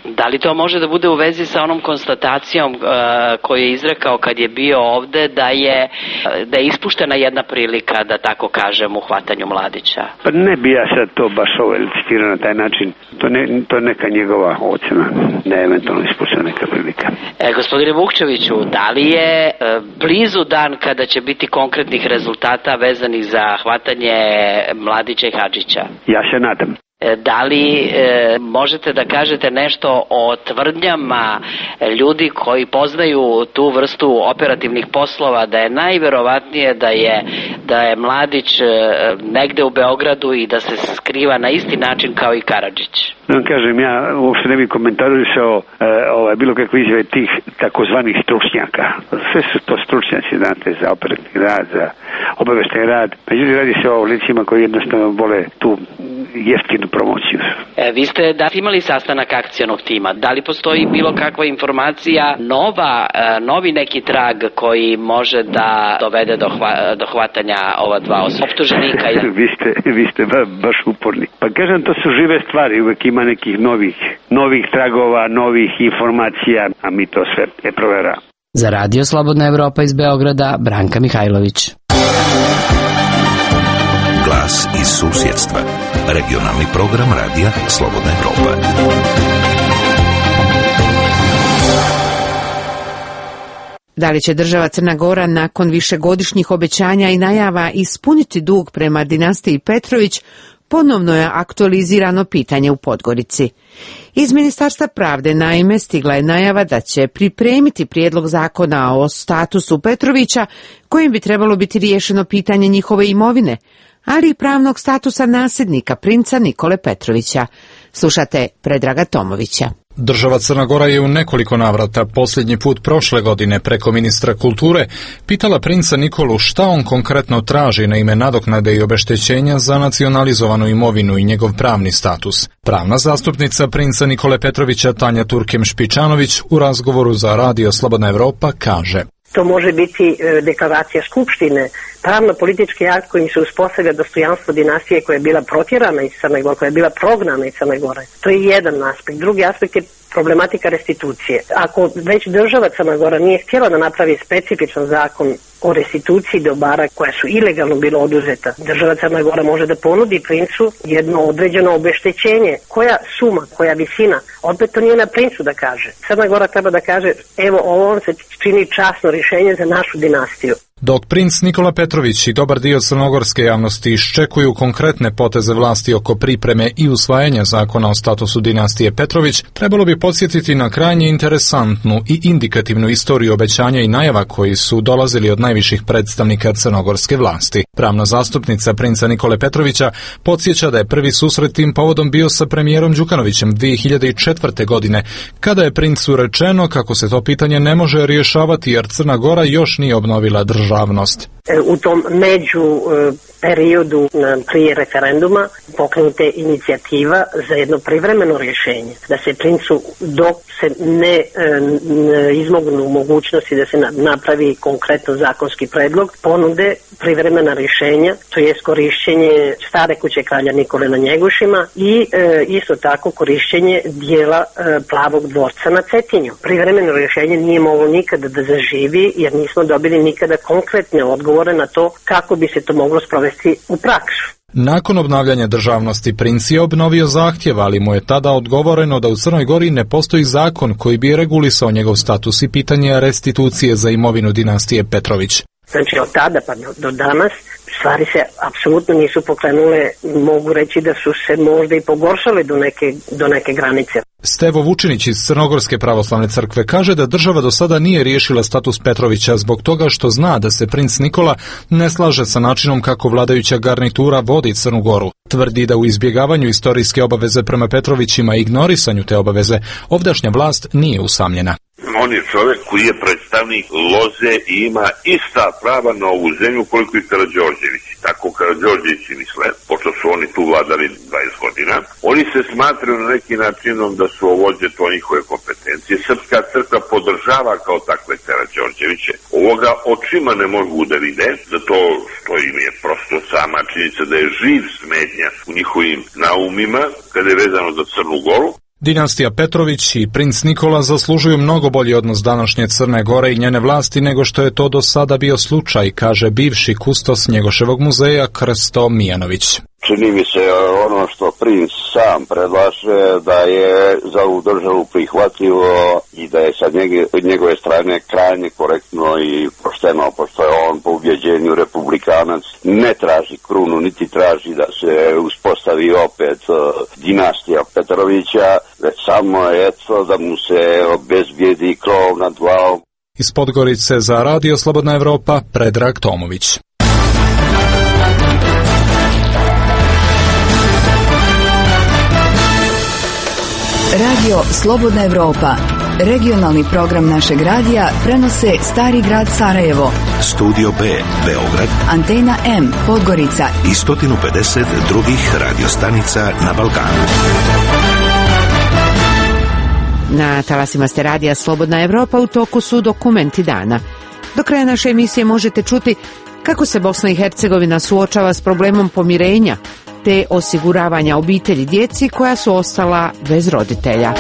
Da li to može da bude u vezi sa onom konstatacijom uh, koju je izrekao kad je bio ovde da je, da je ispuštena jedna prilika, da tako kažem, u hvatanju Mladića? Pa ne bi ja sad to baš ovo citirao na taj način. To, ne, to je neka njegova ocena. Ne eventualno ispuštena neka prilika. E, gospodine Vukčeviću, da li je e, blizu dan kada će biti konkretnih rezultata vezanih za hvatanje Mladića i Hadžića? Ja se nadam. Da li e, možete da kažete nešto o tvrdnjama ljudi koji poznaju tu vrstu operativnih poslova, da je najverovatnije da je, da je Mladić e, negde u Beogradu i da se skriva na isti način kao i Karadžić? Da vam kažem, ja uopšte ne bih komentarisao e, ovaj, bilo kakve izjave tih takozvanih stručnjaka. Sve su to stručnjaci, znate, za operativni rad, za obaveštajni rad. Međutim, radi se o licima koji jednostavno vole tu jeftinu promociju. E, vi ste da imali sastanak akcionog tima. Da li postoji bilo kakva informacija, nova, e, novi neki trag koji može da dovede do, hva, do hvatanja ova dva optuženika? vi ste, vi ste ba, baš uporni. Pa kažem, to su žive stvari. Uvek ima nekih novih, novih tragova, novih informacija, a mi to sve ne proveravamo. Za Radio Slobodna Evropa iz Beograda, Branka Mihajlović. Glas iz susjedstva. Regionalni program Radija Slobodna Evropa. Da li će država Crna Gora nakon višegodišnjih obećanja i najava ispuniti dug prema dinastiji Petrović, ponovno je aktualizirano pitanje u Podgorici. Iz Ministarstva pravde naime stigla je najava da će pripremiti prijedlog zakona o statusu Petrovića, kojim bi trebalo biti riješeno pitanje njihove imovine, ali i pravnog statusa nasljednika princa Nikole Petrovića. Slušate Predraga Tomovića. Država Crna Gora je u nekoliko navrata, posljednji put prošle godine preko ministra kulture, pitala princa Nikolu šta on konkretno traži na ime nadoknade i obeštećenja za nacionalizovanu imovinu i njegov pravni status. Pravna zastupnica princa Nikole Petrovića Tanja Turkem-Špičanović u razgovoru za Radio Slobodna Evropa kaže: To može biti deklaracija Skupštine, pravno-politički akt kojim se uspostavlja dostojanstvo dinastije koja je bila protjerana iz Crne Gore, koja je bila prognana iz Crne Gore. To je jedan aspekt. Drugi aspekt je problematika restitucije. Ako već država Crna Gora nije htjela da napravi specifičan zakon o restituciji dobara koja su ilegalno bilo oduzeta, država Crna Gora može da ponudi princu jedno određeno obeštećenje. Koja suma, koja visina, opet to nije na princu da kaže. Crna Gora treba da kaže, evo ovo vam se čini časno rješenje za našu dinastiju. Dok princ Nikola Petrović i dobar dio crnogorske javnosti iščekuju konkretne poteze vlasti oko pripreme i usvajanja zakona o statusu dinastije Petrović, trebalo bi podsjetiti na krajnje interesantnu i indikativnu istoriju obećanja i najava koji su dolazili od najviših predstavnika crnogorske vlasti. Pravna zastupnica princa Nikole Petrovića podsjeća da je prvi susret tim povodom bio sa premijerom Đukanovićem dvije hiljade četvrte. godine, kada je princu rečeno kako se to pitanje ne može rješavati jer Crna Gora još nije obnovila državu. U tom među periodu prije referenduma pokrenuta je inicijativa za jedno privremeno rješenje, da se princu dok se ne, ne izmognu mogućnosti da se napravi konkretno zakonski predlog, ponude privremena rješenja, to je korišćenje stare kuće kralja Nikole na Njegošima i e, isto tako korišćenje dijela e, Plavog dvorca na Cetinju. Privremeno rješenje nije moglo nikada da zaživi jer nismo dobili nikada konkretne odgovore na to kako bi se to moglo sprovesti u praksu. Nakon obnavljanja državnosti princ je obnovio zahtjev, ali mu je tada odgovoreno da u Crnoj Gori ne postoji zakon koji bi regulisao njegov status i pitanje restitucije za imovinu dinastije Petrović. Znači od tada pa do, do danas stvari se apsolutno nisu pokrenule, mogu reći da su se možda i pogoršale do neke, do neke granice. Stevo Vučinić iz Crnogorske pravoslavne crkve kaže da država do sada nije riješila status Petrovića zbog toga što zna da se princ Nikola ne slaže sa načinom kako vladajuća garnitura vodi Crnu Goru. Tvrdi da u izbjegavanju istorijske obaveze prema Petrovićima i ignorisanju te obaveze ovdašnja vlast nije usamljena. On je čovjek koji je predstavnik loze i ima ista prava na ovu zemlju koliko i Karađorđevići. Tako Karađorđevići misle, pošto su oni tu vladali dvadeset godina, oni se smatraju na neki načinom da su ovođe to njihove kompetencije. Srpska crkva podržava kao takve Karađorđeviće. Ovoga očima ne mogu da vide, zato što im je prosto sama činjenica da je živ smetnja u njihovim naumima kada je vezano za Crnu Goru. Dinastija Petrović i princ Nikola zaslužuju mnogo bolji odnos današnje Crne Gore i njene vlasti nego što je to do sada bio slučaj, kaže bivši kustos Njegoševog muzeja Krsto Mijanović. Čini mi se ono što princ sam predlaže da je za ovu državu prihvatljivo i da je sa njegove strane krajnje korektno i pošteno, pošto je on po ubjeđenju republikanac, ne traži krunu niti traži da se uspostavi opet dinastija Petrovića, već samo eto da mu se obezbijedi krov nad glavom. Iz Podgorice za Radio Slobodna Evropa, Predrag Tomović. Radio Slobodna Evropa, regionalni program našeg radija, prenose Stari grad Sarajevo, Studio B, Beograd, Antena M, Podgorica i sto pedeset drugih radiostanica na Balkanu. Na talasima ste radija Slobodna Evropa, u toku su dokumenti dana. Do kraja naše emisije možete čuti kako se Bosna i Hercegovina suočava s problemom pomirenja te osiguravanja obitelji djeci koja su ostala bez roditelja.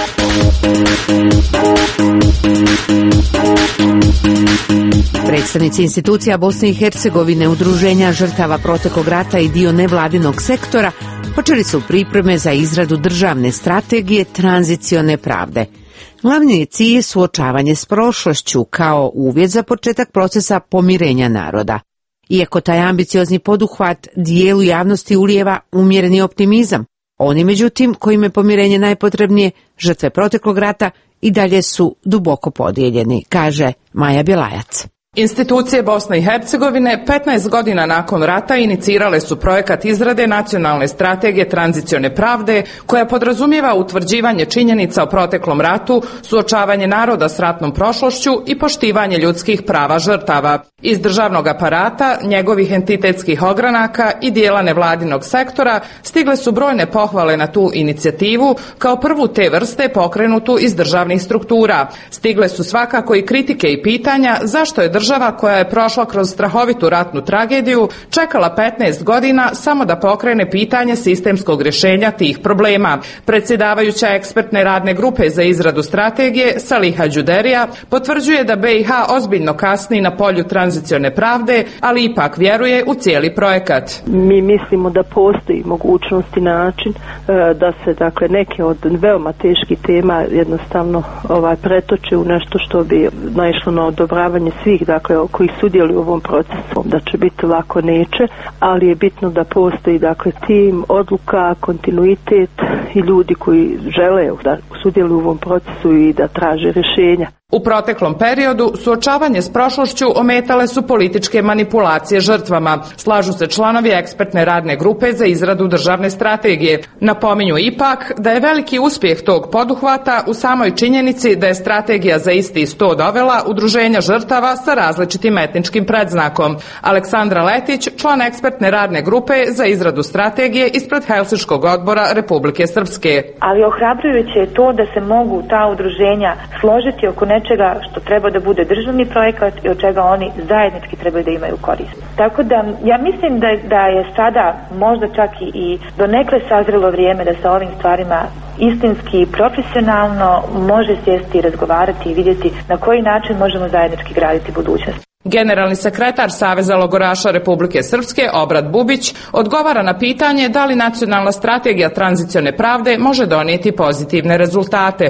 Predstavnici institucija Bosne i Hercegovine, udruženja žrtava proteklog rata i dio nevladinog sektora počeli su pripreme za izradu državne strategije tranzicione pravde. Glavni je cilj suočavanje s prošlošću kao uvjet za početak procesa pomirenja naroda. Iako taj ambiciozni poduhvat dijelu javnosti ulijeva umjereni optimizam, oni međutim kojim je pomirenje najpotrebnije, žrtve proteklog rata, i dalje su duboko podijeljeni, kaže Maja Bjelajac. Institucije Bosne i Hercegovine petnaest godina nakon rata inicirale su projekat izrade nacionalne strategije tranzicione pravde koja podrazumijeva utvrđivanje činjenica o proteklom ratu, suočavanje naroda s ratnom prošlošću i poštivanje ljudskih prava žrtava. Iz državnog aparata, njegovih entitetskih ogranaka i dijela nevladinog sektora stigle su brojne pohvale na tu inicijativu kao prvu te vrste pokrenutu iz državnih struktura. Stigle su svakako i kritike i pitanja zašto je država koja je prošla kroz strahovitu ratnu tragediju čekala petnaest godina samo da pokrene pitanje sistemskog rješenja tih problema. Predsjedavajuća ekspertne radne grupe za izradu strategije Saliha Đuderija potvrđuje da B i H ozbiljno kasni na polju tranzicione pravde, ali ipak vjeruje u cijeli projekat. Mi mislimo da postoji mogućnost i način da se dakle neke od veoma teških tema jednostavno ovaj pretoče u nešto što bi naišlo na odobravanje svih dakle koji sudjeluju u ovom procesu. Da će biti lako neće, ali je bitno da postoji dakle tim, odluka, kontinuitet i ljudi koji žele da sudjeluju u ovom procesu i da traže rješenja. U proteklom periodu suočavanje s prošlošću ometale su političke manipulacije žrtvama, slažu se članovi ekspertne radne grupe za izradu državne strategije. Napominju ipak da je veliki uspjeh tog poduhvata u samoj činjenici da je strategija za isti sto dovela udruženja žrtava sa različitim etničkim predznakom. Aleksandra Letić, član ekspertne radne grupe za izradu strategije ispred Helsinškog odbora Republike Srpske. Ali ohrabrujuće je to da se mogu ta udruženja složiti oko nečega što treba da bude državni projekat i od čega oni zajednički trebaju da imaju korist. Tako da ja mislim da, da je sada možda čak i, i donekle sazrelo vrijeme da sa ovim stvarima istinski i profesionalno može sjesti i razgovarati i vidjeti na koji način možemo zajednički graditi budućnost. Generalni sekretar Saveza logoraša Republike Srpske, Obrad Bubić, odgovara na pitanje da li nacionalna strategija tranzicione pravde može donijeti pozitivne rezultate.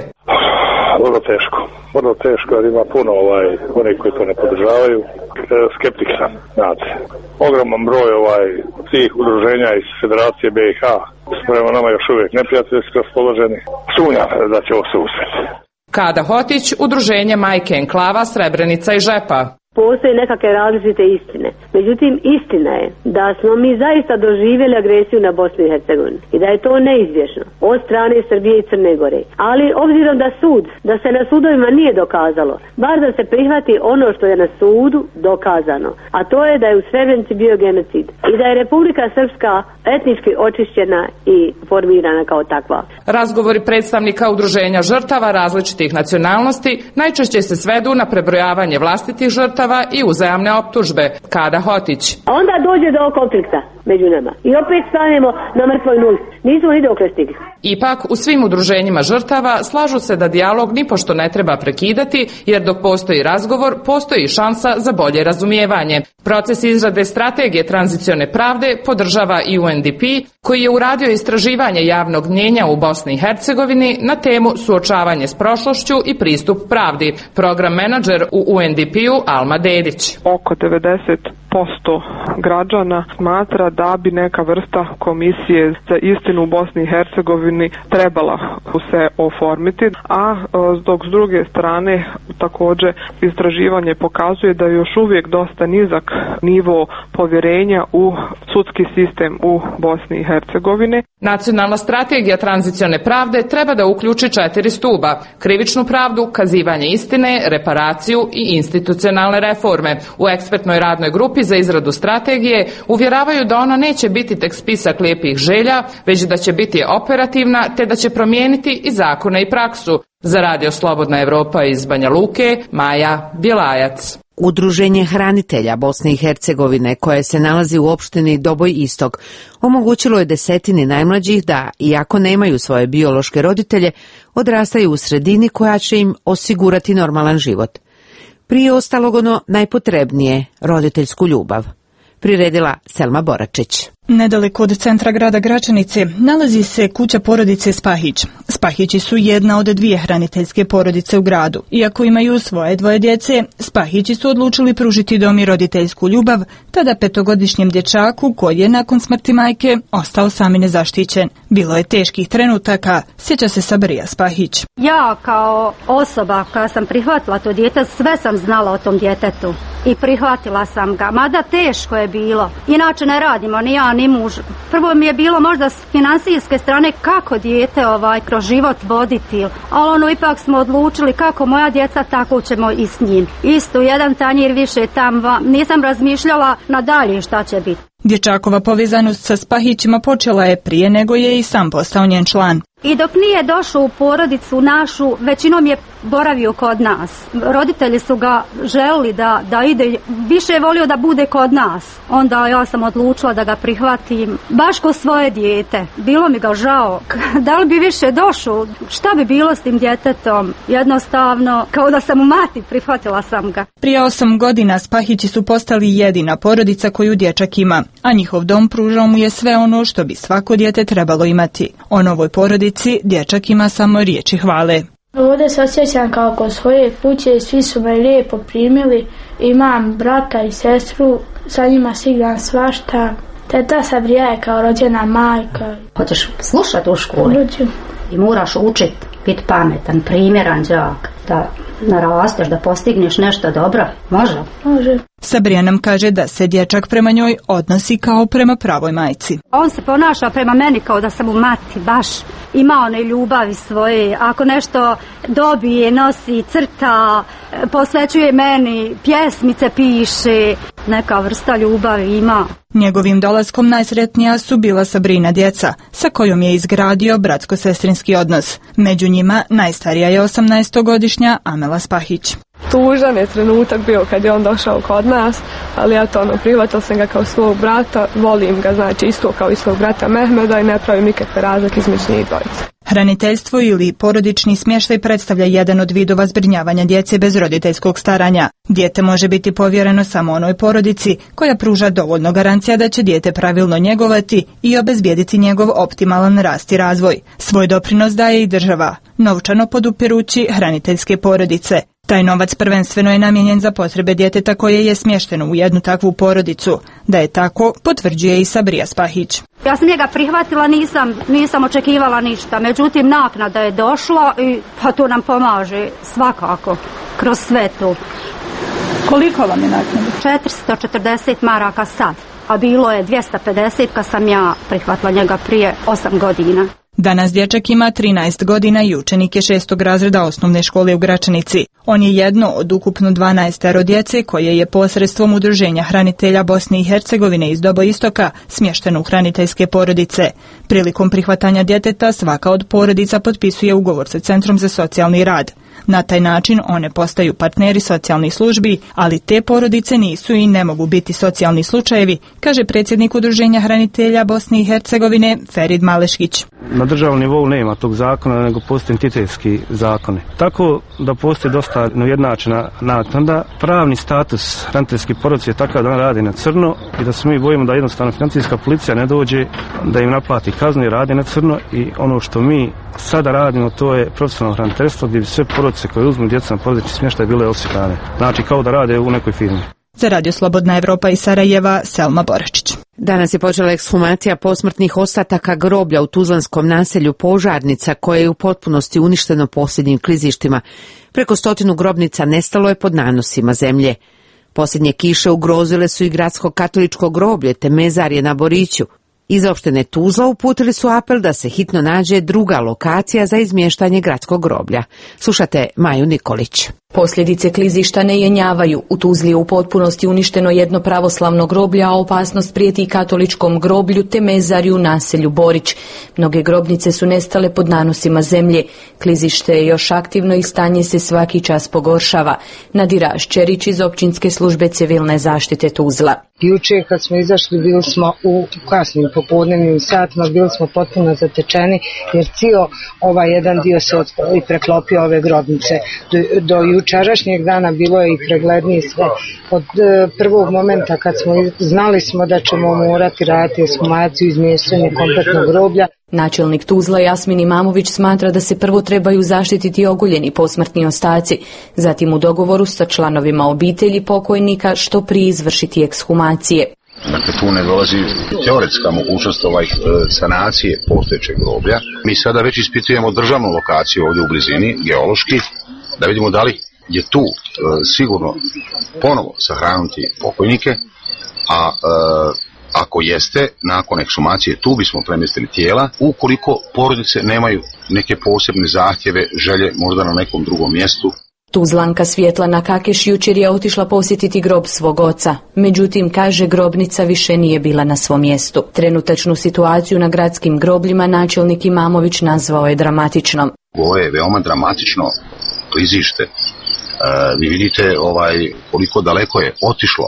Vrlo teško. Vrlo teško jer ima puno ovaj, onih koji to ne podržavaju. Skeptik sam, znate. Ogroman broj ovaj, tih udruženja iz Federacije B i H prema nama još uvijek neprijateljski raspoloženi. Sumnjam da će ovo se uspjeti. Kada Hotić, udruženje Majke Enklava, Srebrenica i Žepa. Postoje nekakve različite istine. Međutim, istina je da smo mi zaista doživjeli agresiju na Bosnu i Hercegovinu i da je to neizbježno od strane Srbije i Crne Gore. Ali obzirom da sud, da se na sudovima nije dokazalo, bar da se prihvati ono što je na sudu dokazano, a to je da je u Srebrenici bio genocid i da je Republika Srpska etnički očišćena i formirana kao takva. Razgovori predstavnika udruženja žrtava različitih nacionalnosti najčešće se svedu na prebrojavanje vlastitih žrtava država i uzajamne optužbe. Kada Hotić. Onda dođe do konflikta među nama i opet stanemo na mrtvoj nuli. Nismo ni dokle stigli. Ipak, u svim udruženjima žrtava slažu se da dijalog nipošto ne treba prekidati, jer dok postoji razgovor, postoji šansa za bolje razumijevanje. Proces izrade strategije tranzicione pravde podržava i U N D P, koji je uradio istraživanje javnog mnjenja u Bosni i Hercegovini na temu suočavanje s prošlošću i pristup pravdi. Program menadžer u U N D P-u Alma Dedić. Oko devedeset posto građana smatra da bi neka vrsta komisije za istinu u Bosni i Hercegovini trebala se oformiti, a dok s druge strane također istraživanje pokazuje da je još uvijek dosta nizak nivo povjerenja u sudski sistem u Bosni i Hercegovini. Nacionalna strategija tranzicione pravde treba da uključi četiri stuba: krivičnu pravdu, kazivanje istine, reparaciju i institucionalne reforme. U ekspertnoj radnoj grupi za izradu strategije uvjeravaju da ona neće biti tek spisak lijepih želja, već da će biti operativna te da će promijeniti i zakone i praksu. Za Radio Slobodna Evropa iz Banja Luke, Maja Bjelajac. Udruženje hranitelja Bosne i Hercegovine, koje se nalazi u opštini Doboj Istok, omogućilo je desetini najmlađih da, iako nemaju svoje biološke roditelje, odrastaju u sredini koja će im osigurati normalan život. Prije ostalog ono najpotrebnije, roditeljsku ljubav. Priredila Selma Boračić. Nedaleko od centra grada Gračanice nalazi se kuća porodice Spahić. Spahići su jedna od dvije hraniteljske porodice u gradu. Iako imaju svoje dvoje djece, Spahići su odlučili pružiti dom i roditeljsku ljubav tada petogodišnjem dječaku koji je nakon smrti majke ostao sam i nezaštićen. Bilo je teških trenutaka, sjeća se Sabrija Spahić. Ja kao osoba koja sam prihvatila to dijete, sve sam znala o tom djetetu i prihvatila sam ga, mada teško je bilo. Inače ne radimo ni ja ni muž. Prvo mi je bilo možda s financijske strane kako dijete ovaj kroz život voditi, ali ono ipak smo odlučili kako moja djeca, tako ćemo i s njim. Isto jedan tanjir više tam, nisam razmišljala nadalje šta će biti. Dječakova povezanost sa Spahićima počela je prije nego je i sam postao njen član. I dok nije došao u porodicu našu, većinom je boravio kod nas. Roditelji su ga želili da, da ide, više je volio da bude kod nas. Onda ja sam odlučila da ga prihvatim, baš ko svoje dijete. Bilo mi ga žao. Da li bi više došao? Šta bi bilo s tim djetetom? Jednostavno, kao da sam u mati, prihvatila sam ga. Prije osam godina Spahići su postali jedina porodica koju dječak ima, a njihov dom pružao mu je sve ono što bi svako dijete trebalo imati. O novoj porodici dječak ima samo riječi hvale. Ovdje se osjećam kao kod svoje kuće, svi su me lijepo primili, imam brata i sestru, sa njima si igram svašta. Teta Sabrija je kao rođena majka. Hoćeš slušati u školi? Hoću. I moraš učiti, biti pametan, primjeran đak, da narasteš, da postigneš nešto dobro. Može? Može. Sabrija nam kaže da se dječak prema njoj odnosi kao prema pravoj majci. On se ponaša prema meni kao da sam u mati, baš ima one ljubavi svoje. Ako nešto dobije, nosi, crta, posvećuje meni, pjesmice piše, neka vrsta ljubavi ima. Njegovim dolaskom najsretnija su bila Sabrina djeca, sa kojom je izgradio bratsko-sestrinski odnos. Među njima najstarija je osamnaestogodišnja Amela Spahić. Tužan je trenutak bio kad je on došao kod nas, ali ja to ono, prihvatila sam ga kao svog brata, volim ga znači isto kao i svog brata Mehmeda i ne pravim nikakve razlike između njih dvojice. Hraniteljstvo ili porodični smještaj predstavlja jedan od vidova zbrinjavanja djece bez roditeljskog staranja. Dijete može biti povjereno samo onoj porodici koja pruža dovoljno garancija da će dijete pravilno njegovati i obezbijediti njegov optimalan rast i razvoj. Svoj doprinos daje i država, novčano podupirući hraniteljske porodice. Taj novac prvenstveno je namijenjen za potrebe djeteta koje je smješteno u jednu takvu porodicu. Da je tako, potvrđuje i Sabrija Spahić. Ja sam njega prihvatila, nisam, nisam očekivala ništa, međutim naknada je došla i pa to nam pomaže svakako kroz sve to. Koliko vam je naknada? četiristo četrdeset maraka sad, a bilo je dvjesto pedeset kad sam ja prihvatila njega prije osam godina. Danas dječak ima trinaest godina i učenik je šestog razreda osnovne škole u Gračanici. On je jedno od ukupno dvanaestero djece koje je posredstvom Udruženja hranitelja Bosne i Hercegovine iz Dobo Istoka smješteno u hraniteljske porodice. Prilikom prihvatanja djeteta svaka od porodica potpisuje ugovor sa Centrom za socijalni rad. Na taj način one postaju partneri socijalnih službi, ali te porodice nisu i ne mogu biti socijalni slučajevi, kaže predsjednik Udruženja hranitelja Bosne i Hercegovine Ferid Maleškić. Na državnom nivou nema tog zakona, nego postoje entitetski zakoni. Tako da postoji dosta neujednačena naknada. Pravni status hraniteljskih porodica je takav da on radi na crno i da se mi bojimo da jednostavno financijska policija ne dođe da im naplati kaznu i radi na crno, i ono što mi sada radimo to je profesionalno hraniteljstvo gdje bi sve porodice koje uzmu djeca na porodični smještaj bile osigurane. Znači kao da rade u nekoj firmi. Za Radio Slobodna Evropa iz Sarajeva, Selma Boračić. Danas je počela ekshumacija posmrtnih ostataka groblja u tuzlanskom naselju Požarnica, koje je u potpunosti uništeno posljednjim klizištima. Preko stotinu grobnica nestalo je pod nanosima zemlje. Posljednje kiše ugrozile su i gradsko katoličko groblje te mezarje na Boriću. Iz opštine Tuzla uputili su apel da se hitno nađe druga lokacija za izmještanje gradskog groblja. Slušate Maju Nikolić. Posljedice klizišta ne jenjavaju. U Tuzli je u potpunosti uništeno jedno pravoslavno groblje, a opasnost prijeti katoličkom groblju te mezarju u naselju Borić. Mnoge grobnice su nestale pod nanosima zemlje. Klizište je još aktivno i stanje se svaki čas pogoršava. Nadira Šćerić iz općinske službe civilne zaštite Tuzla. Juče kad smo izašli bili smo u kasnim popodnevnim satima, bili smo potpuno zatečeni jer cijel ovaj jedan dio se otpao i preklopio ove grobnice. Do, do jučerašnjeg dana bilo je i preglednije sve. Od e, prvog momenta kad smo znali smo da ćemo morati raditi ekshumaciju i izmještanje kompletnog groblja. Načelnik Tuzla Jasmin Imamović smatra da se prvo trebaju zaštititi ogoljeni posmrtni ostaci, zatim u dogovoru sa članovima obitelji pokojnika što prije izvršiti ekshumacije. Dakle, tu ne dolazi teoretska mogućnost ovaj sanacije postojećeg groblja. Mi sada već ispitujemo državnu lokaciju ovdje u blizini, geološki, da vidimo da li je tu e, sigurno ponovo sahraniti pokojnike, a e, ako jeste, nakon ekshumacije tu bismo premjestili tijela, ukoliko porodice nemaju neke posebne zahtjeve, želje možda na nekom drugom mjestu. Tuzlanka Svjetlana Kakeš jučer je otišla posjetiti grob svog oca. Međutim, kaže, grobnica više nije bila na svom mjestu. Trenutačnu situaciju na gradskim grobljima načelnik Imamović nazvao je dramatičnom. Ovo je veoma dramatično klizište. E, vi vidite ovaj, koliko daleko je otišlo.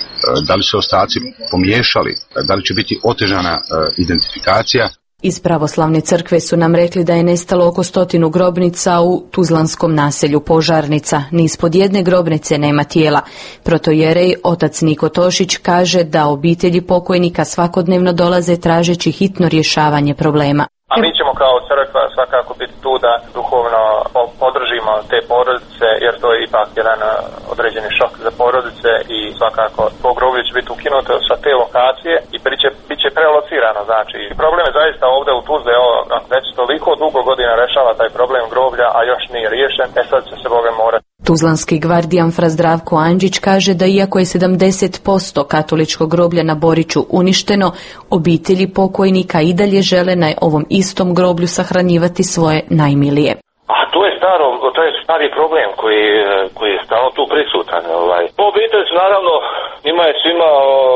Da li se ostaci pomiješali, da li će biti otežana e, identifikacija. Iz pravoslavne crkve su nam rekli da je nestalo oko stotinu grobnica u tuzlanskom naselju Požarnica. Ni ispod jedne grobnice nema tijela. Protojerej otac Niko Tošić kaže da obitelji pokojnika svakodnevno dolaze tražeći hitno rješavanje problema. A mi ćemo kao crkva svakako biti tu da duhovno podržimo te porodice, jer to je ipak jedan određeni šok za porodice i svakako to groblje će biti ukinuto sa te lokacije i biće, biće prelocirano. Znači, problem je zaista ovdje u Tuzli, već toliko dugo godina rešava taj problem groblja, a još nije riješen, e sad će se Boga morati. Tuzlanski gvardijan Fra Zdravko Andžić kaže da iako je sedamdeset posto katoličkog groblja na Boriću uništeno, obitelji pokojnika i dalje žele na ovom istom groblju sahranjivati svoje najmilije. A to je staro, to je stari problem koji, koji je stalno tu prisutan. Ovaj. Obitelj su naravno, njima je svima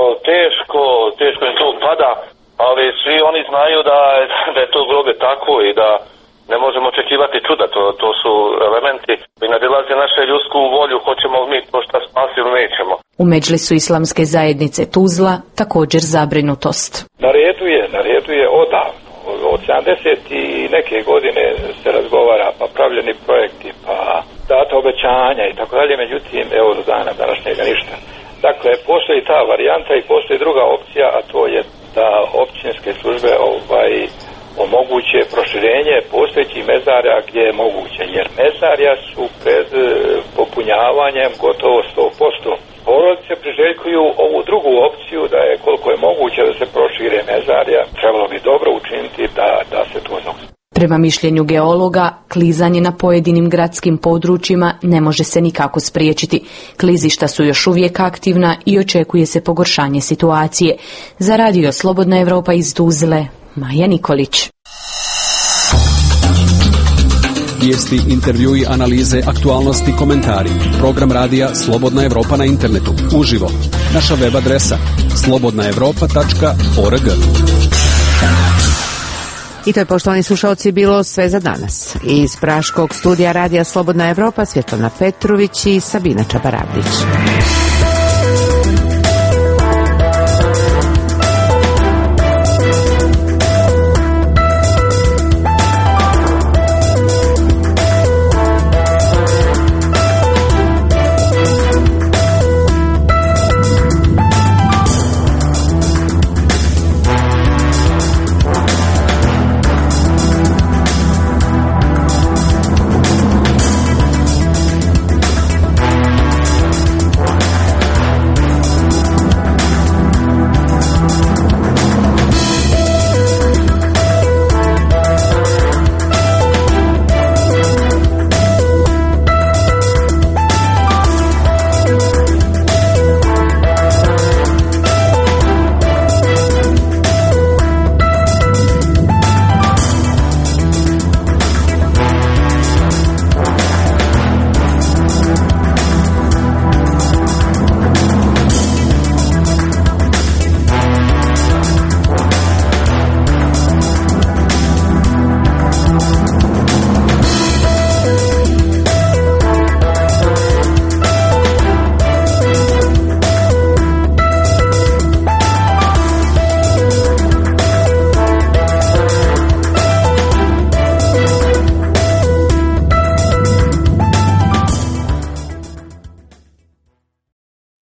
teško, teško im to pada, ali svi oni znaju da, da je to groblje tako i da ne možemo očekivati čuda, to, to su elementi koji nadilaze naše ljudsku volju, hoćemo mi to šta spasiti ili nećemo. U Medžlisu islamske zajednice Tuzla također zabrinutost. Na redu je, na redu je odavno. Od sedamdeset i neke godine se razgovara, pa pravljeni projekti, pa data obećanja i tako dalje, međutim, evo do dana današnjega ništa. Dakle, postoji ta varijanta i postoji druga opcija, a to je da općinske službe ovaj omoguće proširenje postojećih mezarja gdje je moguće, jer mezarja su pred popunjavanjem gotovo sto posto. Porodice priželjkuju ovu drugu opciju da je koliko je moguće da se prošire mezarja, trebalo bi dobro učiniti da, da se to zaustavi. Prema mišljenju geologa, klizanje na pojedinim gradskim područjima ne može se nikako spriječiti. Klizišta su još uvijek aktivna i očekuje se pogoršanje situacije. Za Radio Slobodna Evropa iz Tuzle, Maja Nikolić. Vijesti, intervjui, analize, aktualnosti, komentari. Program radija Slobodna Evropa na internetu. Uživo. Naša web adresa slobodna evropa tačka org. I to je, poštovani slušalci, bilo sve za danas. Iz Praškog studija Radija Slobodna Evropa Svjetlana Petrović i Sabina Čabaravdić.